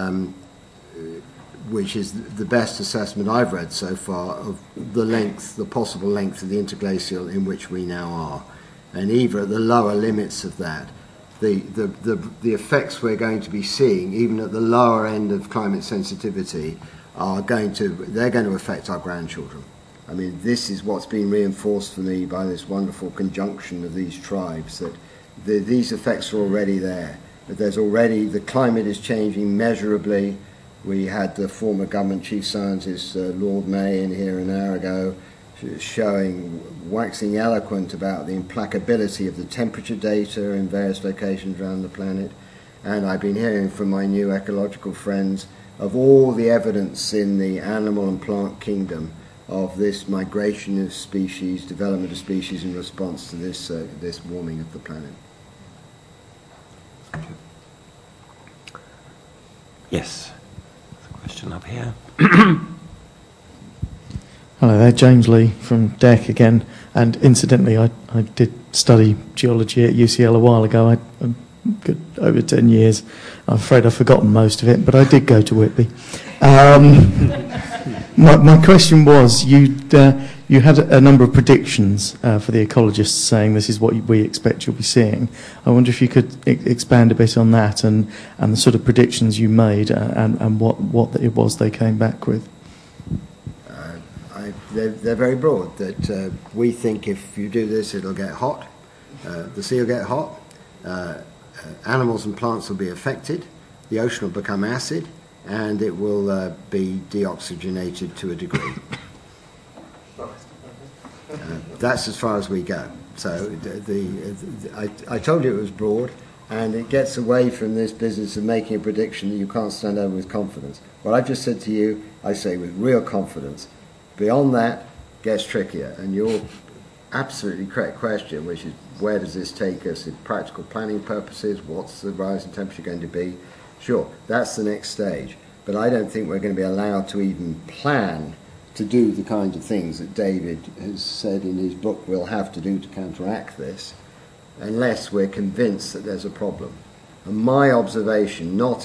which is the best assessment I've read so far of the possible length of the interglacial in which we now are. And even at the lower limits of that, the effects we're going to be seeing, even at the lower end of climate sensitivity, they're going to affect our grandchildren. I mean, this is what's been reinforced for me by this wonderful conjunction of these tribes, that these effects are already there. That the climate is changing measurably. We had the former government chief scientist, Lord May, in here an hour ago, waxing eloquent about the implacability of the temperature data in various locations around the planet. And I've been hearing from my new ecological friends of all the evidence in the animal and plant kingdom of this migration of species, development of species in response to this warming of the planet. Yes, there's a question up here. Hello there, James Lee from DEC again. And incidentally, I did study geology at UCL a while ago. Over 10 years. I'm afraid I've forgotten most of it, but I did go to Whitby. My question was, you had a number of predictions for the ecologists saying this is what we expect you'll be seeing. I wonder if you could expand a bit on that and the sort of predictions you made and what it was they came back with. They're very broad, that we think if you do this it'll get hot, the sea will get hot, animals and plants will be affected, the ocean will become acid, and it will be deoxygenated to a degree. That's as far as we go. So I told you it was broad, and it gets away from this business of making a prediction that you can't stand over with confidence. What I've just said to you, I say with real confidence. Beyond that, gets trickier, and your absolutely correct question, which is where does this take us in practical planning purposes, what's the rise in temperature going to be? Sure, that's the next stage, but I don't think we're going to be allowed to even plan to do the kinds of things that David has said in his book we'll have to do to counteract this, unless we're convinced that there's a problem. And my observation, not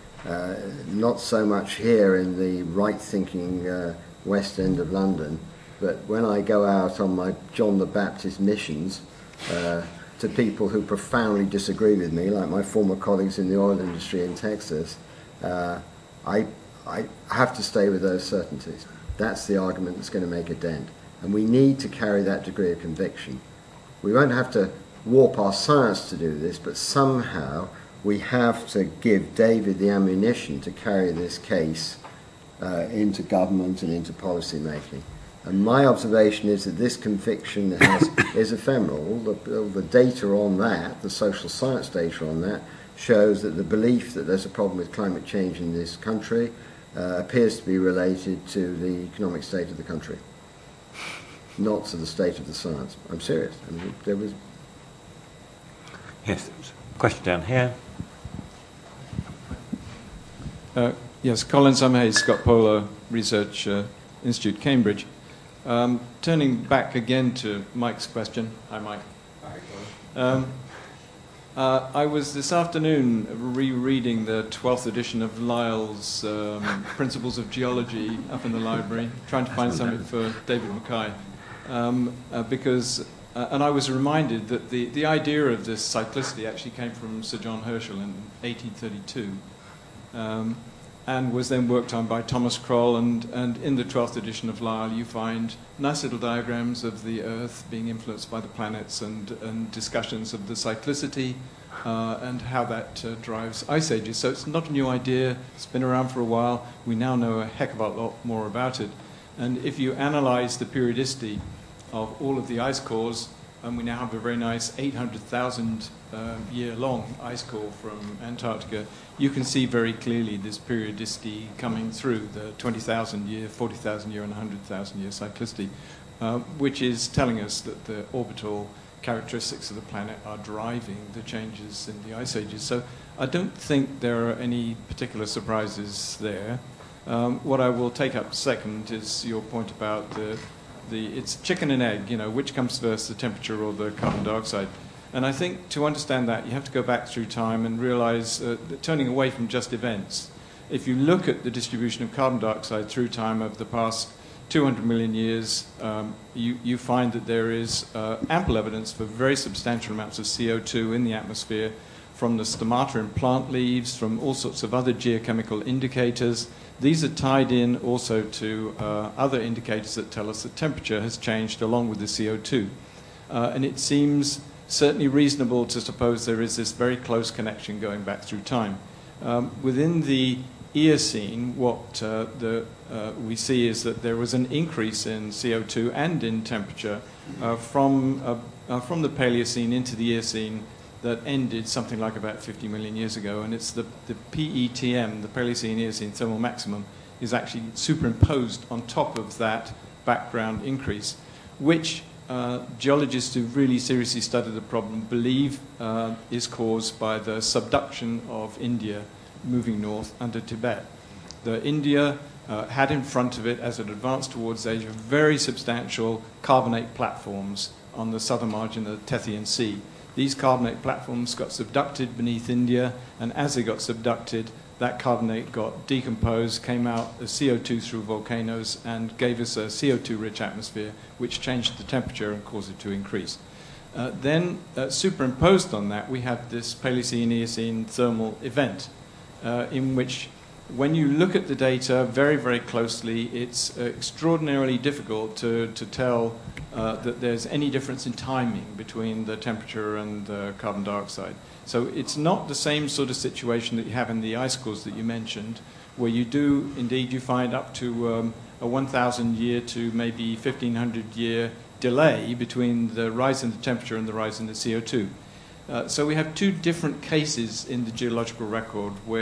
so much here in the right-thinking West End of London, but when I go out on my John the Baptist missions to people who profoundly disagree with me, like my former colleagues in the oil industry in Texas, I have to stay with those certainties. That's the argument that's going to make a dent. And we need to carry that degree of conviction. We won't have to warp our science to do this, but somehow we have to give David the ammunition to carry this case into government and into policy making. And my observation is that this conviction is ephemeral. All the data on that, the social science data on that, shows that the belief that there's a problem with climate change in this country appears to be related to the economic state of the country, not to the state of the science. I'm serious. I mean, there was... Yes, question down here. Yes, Colin Summerhay, Scott Polar Research Institute, Cambridge. Turning back again to Mike's question. Hi, Mike. Hi, Colin. I was this afternoon rereading the 12th edition of Lyell's Principles of Geology up in the library, trying to find something for David Mackay. And I was reminded that the idea of this cyclicity actually came from Sir John Herschel in 1832. And was then worked on by Thomas Kroll, and in the 12th edition of Lyell you find nice little diagrams of the Earth being influenced by the planets and discussions of the cyclicity and how that drives ice ages. So it's not a new idea, it's been around for a while, we now know a heck of a lot more about it. And if you analyze the periodicity of all of the ice cores, and we now have a very nice 800,000 year long ice core from Antarctica, you can see very clearly this periodicity coming through, the 20,000 year, 40,000 year and 100,000 year cyclicity, which is telling us that the orbital characteristics of the planet are driving the changes in the ice ages. So I don't think there are any particular surprises there. What I will take up second is your point about it's chicken and egg, which comes first, the temperature or the carbon dioxide. And I think to understand that, you have to go back through time and realize that turning away from just events, if you look at the distribution of carbon dioxide through time over the past 200 million years, you find that there is ample evidence for very substantial amounts of CO2 in the atmosphere from the stomata in plant leaves, from all sorts of other geochemical indicators. These are tied in also to other indicators that tell us that temperature has changed along with the CO2. And it seems certainly reasonable to suppose there is this very close connection going back through time. Within the Eocene, what we see is that there was an increase in CO2 and in temperature from the Paleocene into the Eocene that ended something like about 50 million years ago, and it's the PETM, the Paleocene-Eocene thermal maximum, is actually superimposed on top of that background increase, which geologists who really seriously studied the problem believe is caused by the subduction of India moving north under Tibet. The India had in front of it, as it advanced towards Asia, very substantial carbonate platforms on the southern margin of the Tethyan Sea. These carbonate platforms got subducted beneath India, and as they got subducted, that carbonate got decomposed, came out as CO2 through volcanoes, and gave us a CO2-rich atmosphere, which changed the temperature and caused it to increase. Then, superimposed on that, we have this Paleocene-Eocene thermal event, in which, when you look at the data very, very closely, it's extraordinarily difficult to tell that there's any difference in timing between the temperature and the carbon dioxide. So it's not the same sort of situation that you have in the ice cores that you mentioned, where you do, indeed, you find up to a 1,000 year to maybe 1,500 year delay between the rise in the temperature and the rise in the CO2. So we have two different cases in the geological record where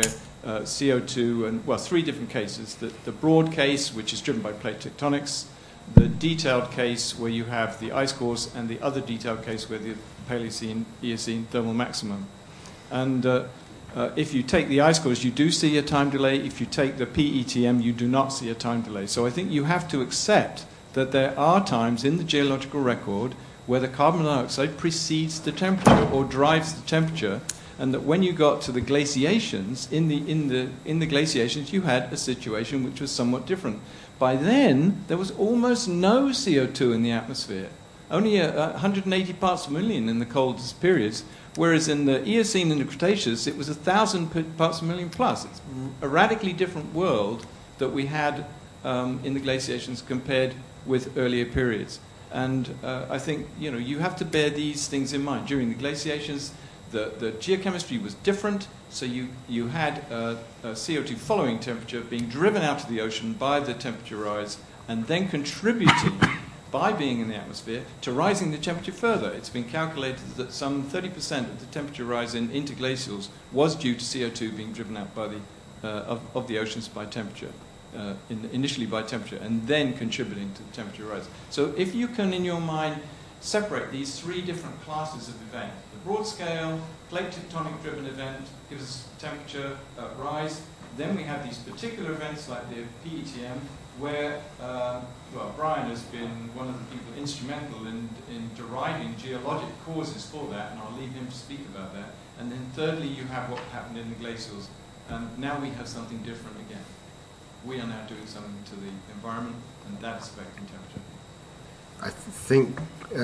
CO2, and well, three different cases. The broad case, which is driven by plate tectonics, the detailed case where you have the ice cores, and the other detailed case where the Paleocene-Eocene thermal maximum. And if you take the ice cores, you do see a time delay. If you take the PETM, you do not see a time delay. So I think you have to accept that there are times in the geological record where the carbon dioxide precedes the temperature or drives the temperature, and that when you got to the glaciations, in the glaciations, you had a situation which was somewhat different. By then, there was almost no CO2 in the atmosphere, only 180 parts per million in the coldest periods, whereas in the Eocene and the Cretaceous, it was 1,000 parts per million plus. It's a radically different world that we had in the glaciations compared with earlier periods. And I think, you have to bear these things in mind. During the glaciations, the geochemistry was different, so you had CO2 following temperature being driven out of the ocean by the temperature rise and then contributing by being in the atmosphere to rising the temperature further. It's been calculated that some 30% of the temperature rise in interglacials was due to CO2 being driven out by of the oceans by temperature. Initially by temperature, and then contributing to the temperature rise. So if you can, in your mind, separate these three different classes of event, the broad scale, plate tectonic driven event gives us temperature rise. Then we have these particular events like the PETM, where Brian has been one of the people instrumental in deriving geologic causes for that, and I'll leave him to speak about that. And then thirdly, you have what happened in the glacials, and now we have something different again. We are now doing something to the environment, and that's affecting temperature. I think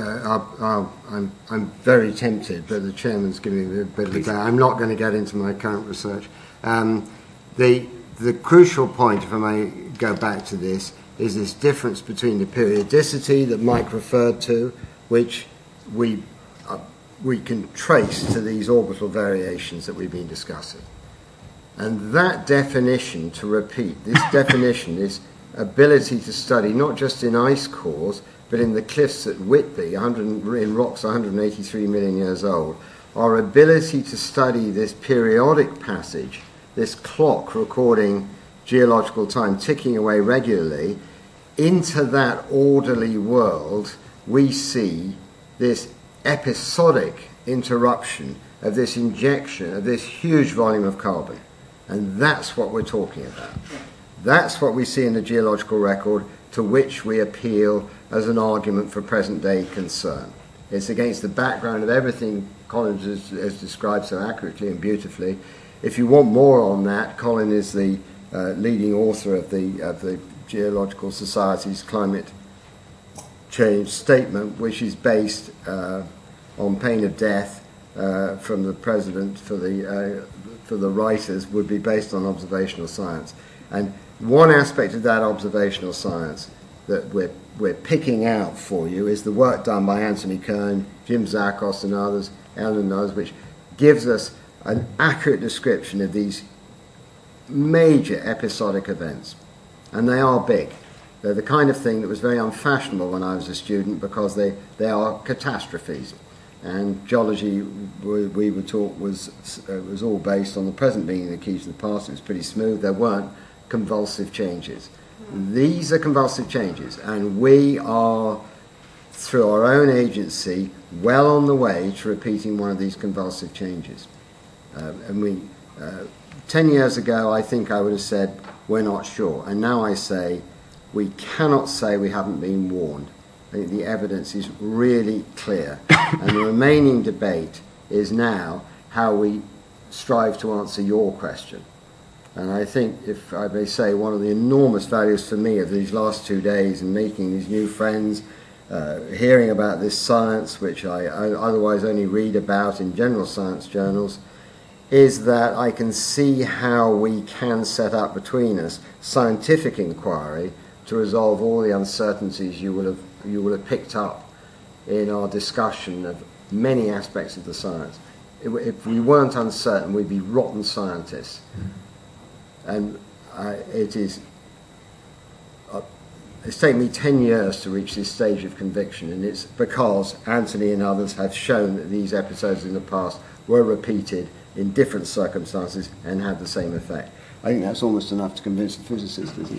I'm very tempted, but the chairman's giving me a bit of a go. I'm not going to get into my current research. The crucial point, if I may go back to this, is this difference between the periodicity that Mike referred to, which we can trace to these orbital variations that we've been discussing. And that definition, to repeat, this definition is ability to study not just in ice cores, but in the cliffs at Whitby, in rocks 183 million years old, our ability to study this periodic passage, this clock recording geological time ticking away regularly, into that orderly world, we see this episodic interruption of this injection, of this huge volume of carbon. And that's what we're talking about. That's what we see in the geological record, to which we appeal as an argument for present-day concern. It's against the background of everything Colin has described so accurately and beautifully. If you want more on that, Colin is the leading author of the Geological Society's climate change statement, which is based on pain of death from the president for the writers, would be based on observational science. And one aspect of that observational science that we're picking out for you is the work done by Anthony Kern, Jim Zakos and others, Ellen and others, which gives us an accurate description of these major episodic events. And they are big. They're the kind of thing that was very unfashionable when I was a student, because they are catastrophes. And geology, we were taught, was all based on the present being the key to the past. It was pretty smooth. There weren't convulsive changes. These are convulsive changes, and we are, through our own agency, well on the way to repeating one of these convulsive changes. 10 years ago, I think I would have said, we're not sure. And now I say, we cannot say we haven't been warned. I think the evidence is really clear. And the remaining debate is now how we strive to answer your question. And I think, if I may say, one of the enormous values for me of these last 2 days and making these new friends, hearing about this science, which I otherwise only read about in general science journals, is that I can see how we can set up between us scientific inquiry to resolve all the uncertainties you will have picked up in our discussion of many aspects of the science. If we weren't uncertain, we'd be rotten scientists. And it's taken me 10 years to reach this stage of conviction, and it's because Anthony and others have shown that these episodes in the past were repeated in different circumstances and had the same effect. I think that's almost enough to convince a physicist, isn't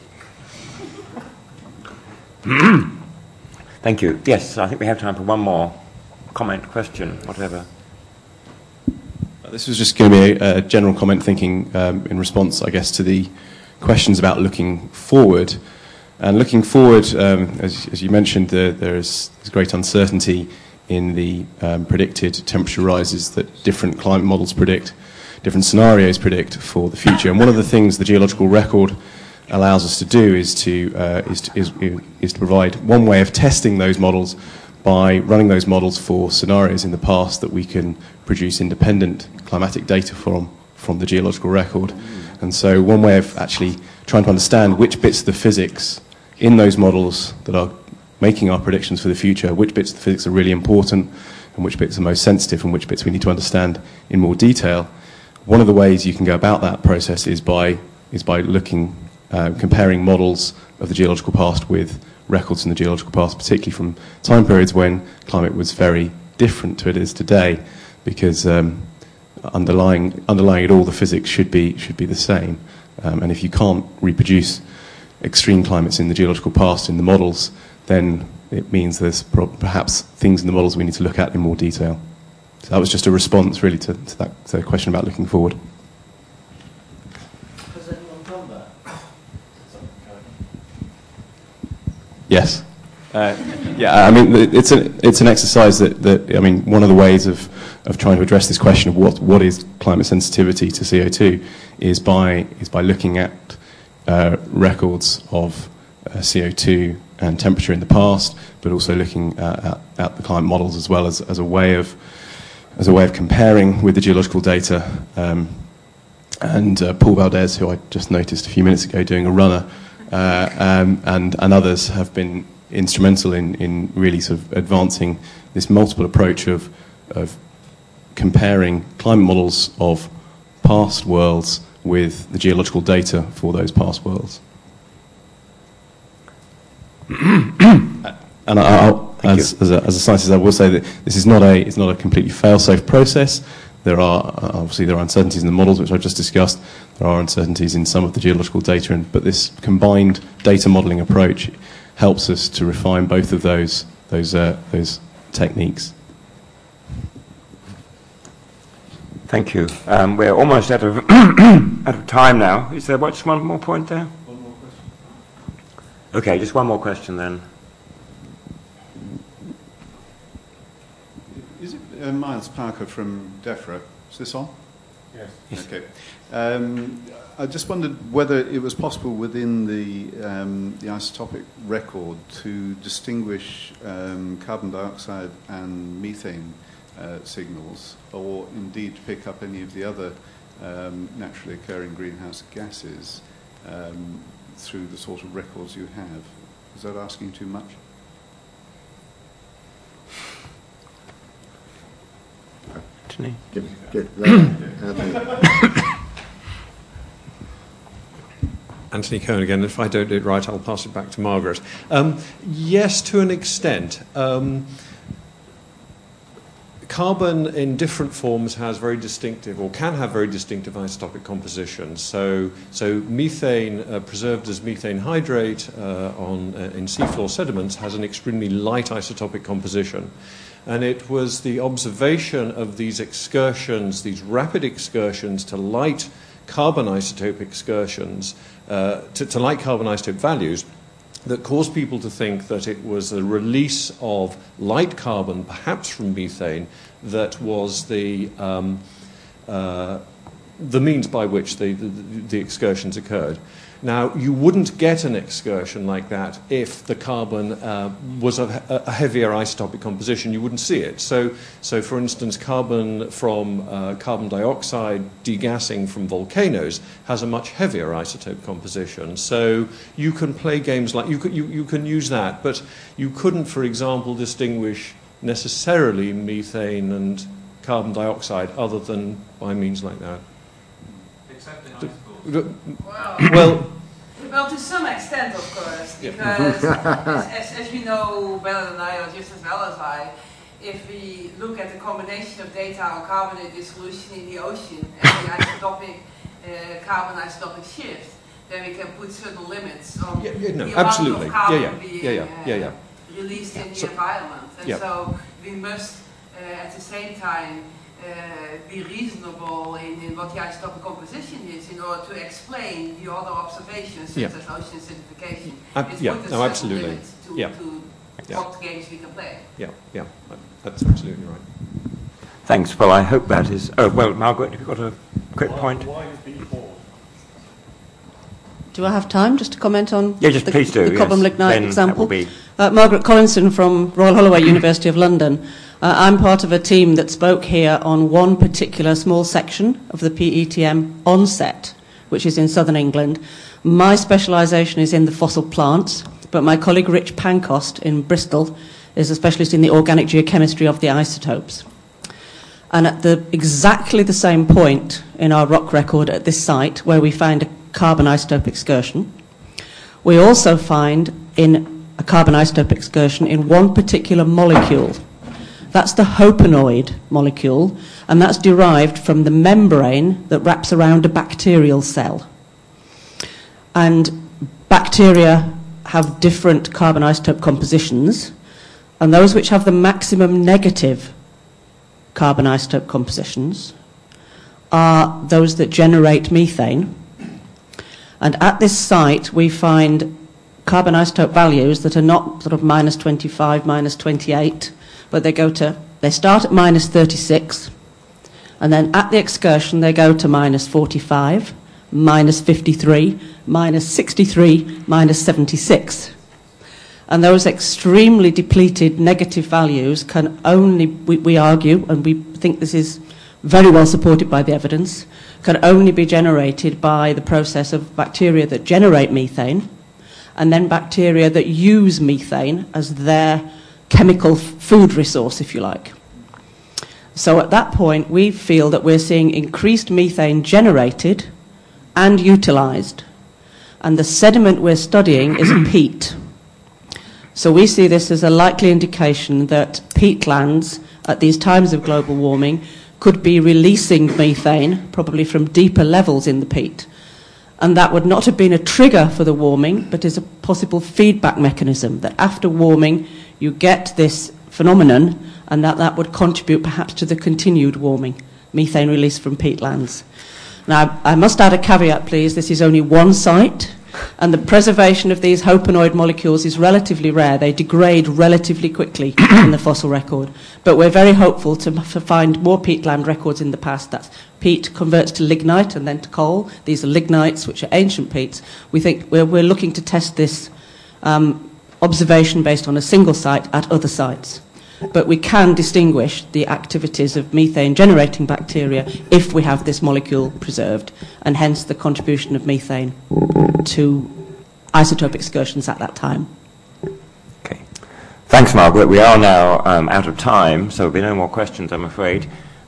it? Thank you. Yes, I think we have time for one more comment, question, whatever. This was just going to be a general comment, thinking in response, I guess, to the questions about looking forward. And looking forward, as you mentioned, there's great uncertainty in the predicted temperature rises that different climate models predict, different scenarios predict for the future. And one of the things the geological record allows us to do is to provide one way of testing those models by running those models for scenarios in the past that we can produce independent climatic data from the geological record. And so one way of actually trying to understand which bits of the physics in those models that are making our predictions for the future, which bits of the physics are really important and which bits are most sensitive and which bits we need to understand in more detail. One of the ways you can go about that process is by looking, comparing models of the geological past with records from the geological past, particularly from time periods when climate was very different to it is today, because underlying it all, the physics should be the same. And if you can't reproduce extreme climates in the geological past in the models, then it means there's perhaps things in the models we need to look at in more detail. So that was just a response, really, to the question about looking forward. Has anyone done that? Yes. Yeah, I mean, it's an exercise that I mean, one of the ways of trying to address this question of what is climate sensitivity to CO2 is by looking at records of CO2 and temperature in the past, but also looking at the climate models as well as a way of comparing with the geological data. And Paul Valdez, who I just noticed a few minutes ago doing a runner, and others have been instrumental in really sort of advancing this multiple approach of comparing climate models of past worlds with the geological data for those past worlds. And as a scientist, I will say that this is not a completely fail-safe process. There are uncertainties in the models which I've just discussed. There are uncertainties in some of the geological data, but this combined data modelling approach helps us to refine both of those techniques. Thank you. We're almost out of time now. Is there just one more point there? One more question. Okay, just one more question then. Is it Miles Parker from DEFRA? Is this on? Yes. Okay. I just wondered whether it was possible within the isotopic record to distinguish carbon dioxide and methane signals, or indeed to pick up any of the other naturally occurring greenhouse gases through the sort of records you have. Is that asking too much? Anthony? Good. Anthony Cohen again. If I don't do it right, I'll pass it back to Margaret. Yes, to an extent. Carbon in different forms has very distinctive, or can have very distinctive isotopic compositions. So methane, preserved as methane hydrate in seafloor sediments, has an extremely light isotopic composition. And it was the observation of these excursions, these rapid excursions to light carbon isotope excursions, to light carbon isotope values, that caused people to think that it was a release of light carbon, perhaps from methane, that was the means by which the excursions occurred. Now, you wouldn't get an excursion like that if the carbon was a heavier isotopic composition. You wouldn't see it. So for instance, carbon from carbon dioxide degassing from volcanoes has a much heavier isotope composition. So you can play games like you can use that, but you couldn't, for example, distinguish necessarily methane and carbon dioxide other than by means like that. Except in high school. Well, to some extent, of course, because as you know better than I, or just as well as I, if we look at the combination of data on carbonate dissolution in the ocean and the isotopic carbon isotopic shift, then we can put certain limits on the amount absolutely. of carbon being released in the environment. And so we must, at the same time, be reasonable in what the isotopic composition is in order to explain the other observations, such as ocean acidification. Absolutely. what games we can play. Yeah, that's absolutely right. Thanks. Well, I hope that is... Oh, well, Margaret, have you got a quick point? Why is B4? Do I have time just to comment on please do, the cobham lignite then example? That will be... Margaret Collinson from Royal Holloway, University of London. I'm part of a team that spoke here on one particular small section of the PETM onset, which is in southern England. My specialisation is in the fossil plants, but my colleague Rich Pancost in Bristol is a specialist in the organic geochemistry of the isotopes. And at exactly the same point in our rock record at this site where we find a carbon isotope excursion, we also find in a carbon isotope excursion in one particular molecule. That's the hopanoid molecule, and that's derived from the membrane that wraps around a bacterial cell. And bacteria have different carbon isotope compositions, and those which have the maximum negative carbon isotope compositions are those that generate methane. And at this site, we find carbon isotope values that are not sort of minus 25, minus 28, but they start at minus 36, and then at the excursion they go to minus 45, minus 53, minus 63, minus 76. And those extremely depleted negative values can only, we argue, and we think this is very well supported by the evidence, can only be generated by the process of bacteria that generate methane, and then bacteria that use methane as their chemical food resource, if you like. So at that point, we feel that we're seeing increased methane generated and utilised. And the sediment we're studying is peat. So we see this as a likely indication that peatlands at these times of global warming could be releasing methane, probably from deeper levels in the peat. And that would not have been a trigger for the warming, but is a possible feedback mechanism, that after warming you get this phenomenon, and that would contribute perhaps to the continued warming, methane release from peatlands. Now, I must add a caveat, please. This is only one site, and the preservation of these hopanoid molecules is relatively rare. They degrade relatively quickly in the fossil record. But we're very hopeful to find more peatland records in the past. That's peat converts to lignite and then to coal. These are lignites, which are ancient peats. We think we're looking to test this observation based on a single site at other sites. But we can distinguish the activities of methane-generating bacteria if we have this molecule preserved, and hence the contribution of methane to isotope excursions at that time. Okay. Thanks, Margaret. We are now out of time, so there'll be no more questions, I'm afraid.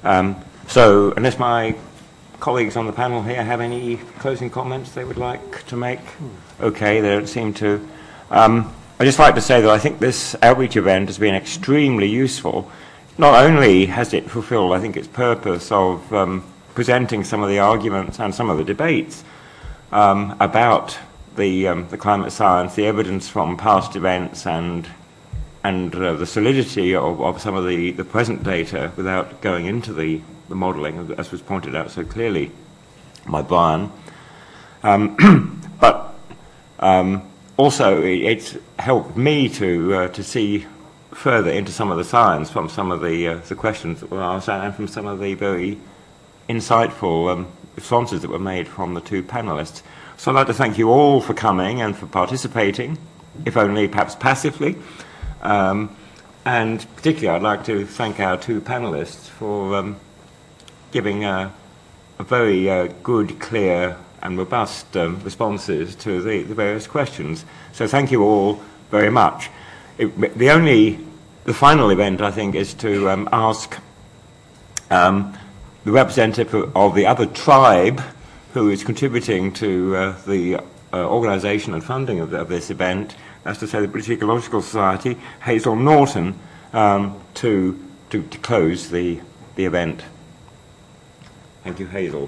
So unless my colleagues on the panel here have any closing comments they would like to make? Okay, they don't seem to. I'd just like to say that I think this outreach event has been extremely useful. Not only has it fulfilled, I think, its purpose of presenting some of the arguments and some of the debates about the climate science, the evidence from past events, and the solidity of some of the present data without going into the modelling, as was pointed out so clearly by Brian. But also, it's helped me to see further into some of the science from some of the questions that were asked and from some of the very insightful responses that were made from the two panelists. So I'd like to thank you all for coming and for participating, if only perhaps passively. And particularly I'd like to thank our two panelists for giving a very good, clear and robust responses to the various questions. So thank you all very much. The final event, I think, is to ask the representative of the other tribe who is contributing to the organisation and funding of this event, that's to say the British Ecological Society, Hazel Norton, to close the event. Thank you, Hazel.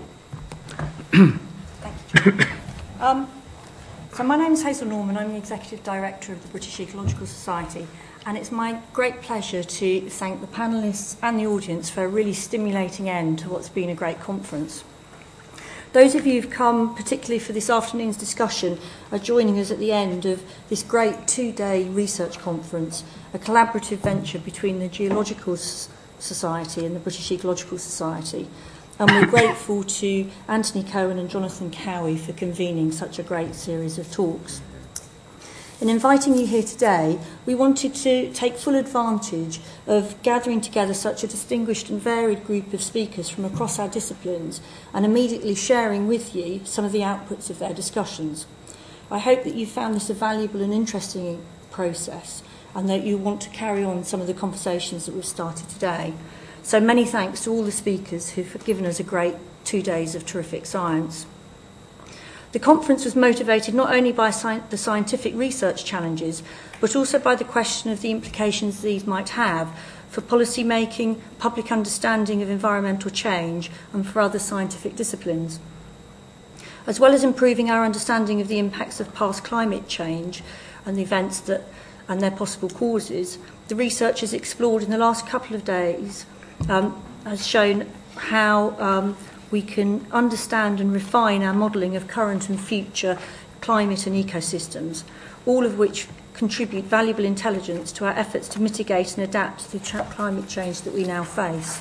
So my name is Hazel Norman. I'm the Executive Director of the British Ecological Society, and it's my great pleasure to thank the panellists and the audience for a really stimulating end to what's been a great conference. Those of you who've come particularly for this afternoon's discussion are joining us at the end of this great 2-day research conference, a collaborative venture between the Geological Society and the British Ecological Society. And we're grateful to Anthony Cohen and Jonathan Cowie for convening such a great series of talks. In inviting you here today, we wanted to take full advantage of gathering together such a distinguished and varied group of speakers from across our disciplines and immediately sharing with you some of the outputs of their discussions. I hope that you found this a valuable and interesting process and that you want to carry on some of the conversations that we've started today. So many thanks to all the speakers who've given us a great 2 days of terrific science. The conference was motivated not only by the scientific research challenges, but also by the question of the implications these might have for policy making, public understanding of environmental change, and for other scientific disciplines. As well as improving our understanding of the impacts of past climate change and the events and their possible causes, the research has explored in the last couple of days has shown how we can understand and refine our modelling of current and future climate and ecosystems, all of which contribute valuable intelligence to our efforts to mitigate and adapt to the climate change that we now face.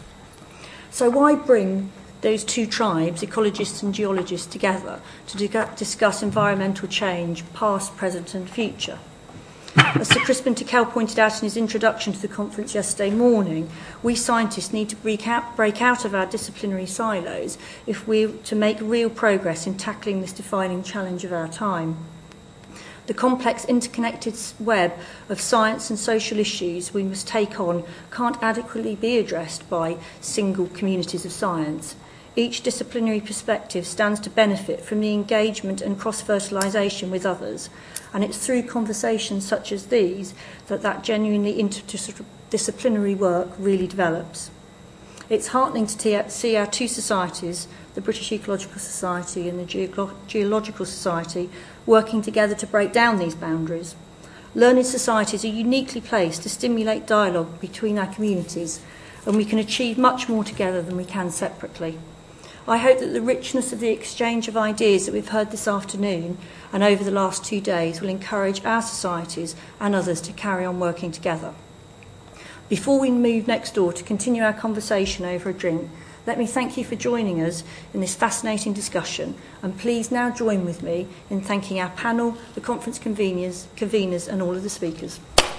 So why bring those two tribes, ecologists and geologists, together to discuss environmental change, past, present and future? As Sir Crispin Tickell pointed out in his introduction to the conference yesterday morning, we scientists need to break out of our disciplinary silos if we're to make real progress in tackling this defining challenge of our time. The complex interconnected web of science and social issues we must take on can't adequately be addressed by single communities of science. Each disciplinary perspective stands to benefit from the engagement and cross-fertilisation with others, and it's through conversations such as these that genuinely interdisciplinary work really develops. It's heartening to see our two societies, the British Ecological Society and the Geological Society, working together to break down these boundaries. Learned societies are uniquely placed to stimulate dialogue between our communities, and we can achieve much more together than we can separately. I hope that the richness of the exchange of ideas that we've heard this afternoon and over the last 2 days will encourage our societies and others to carry on working together. Before we move next door to continue our conversation over a drink, let me thank you for joining us in this fascinating discussion, and please now join with me in thanking our panel, the conference conveners and all of the speakers.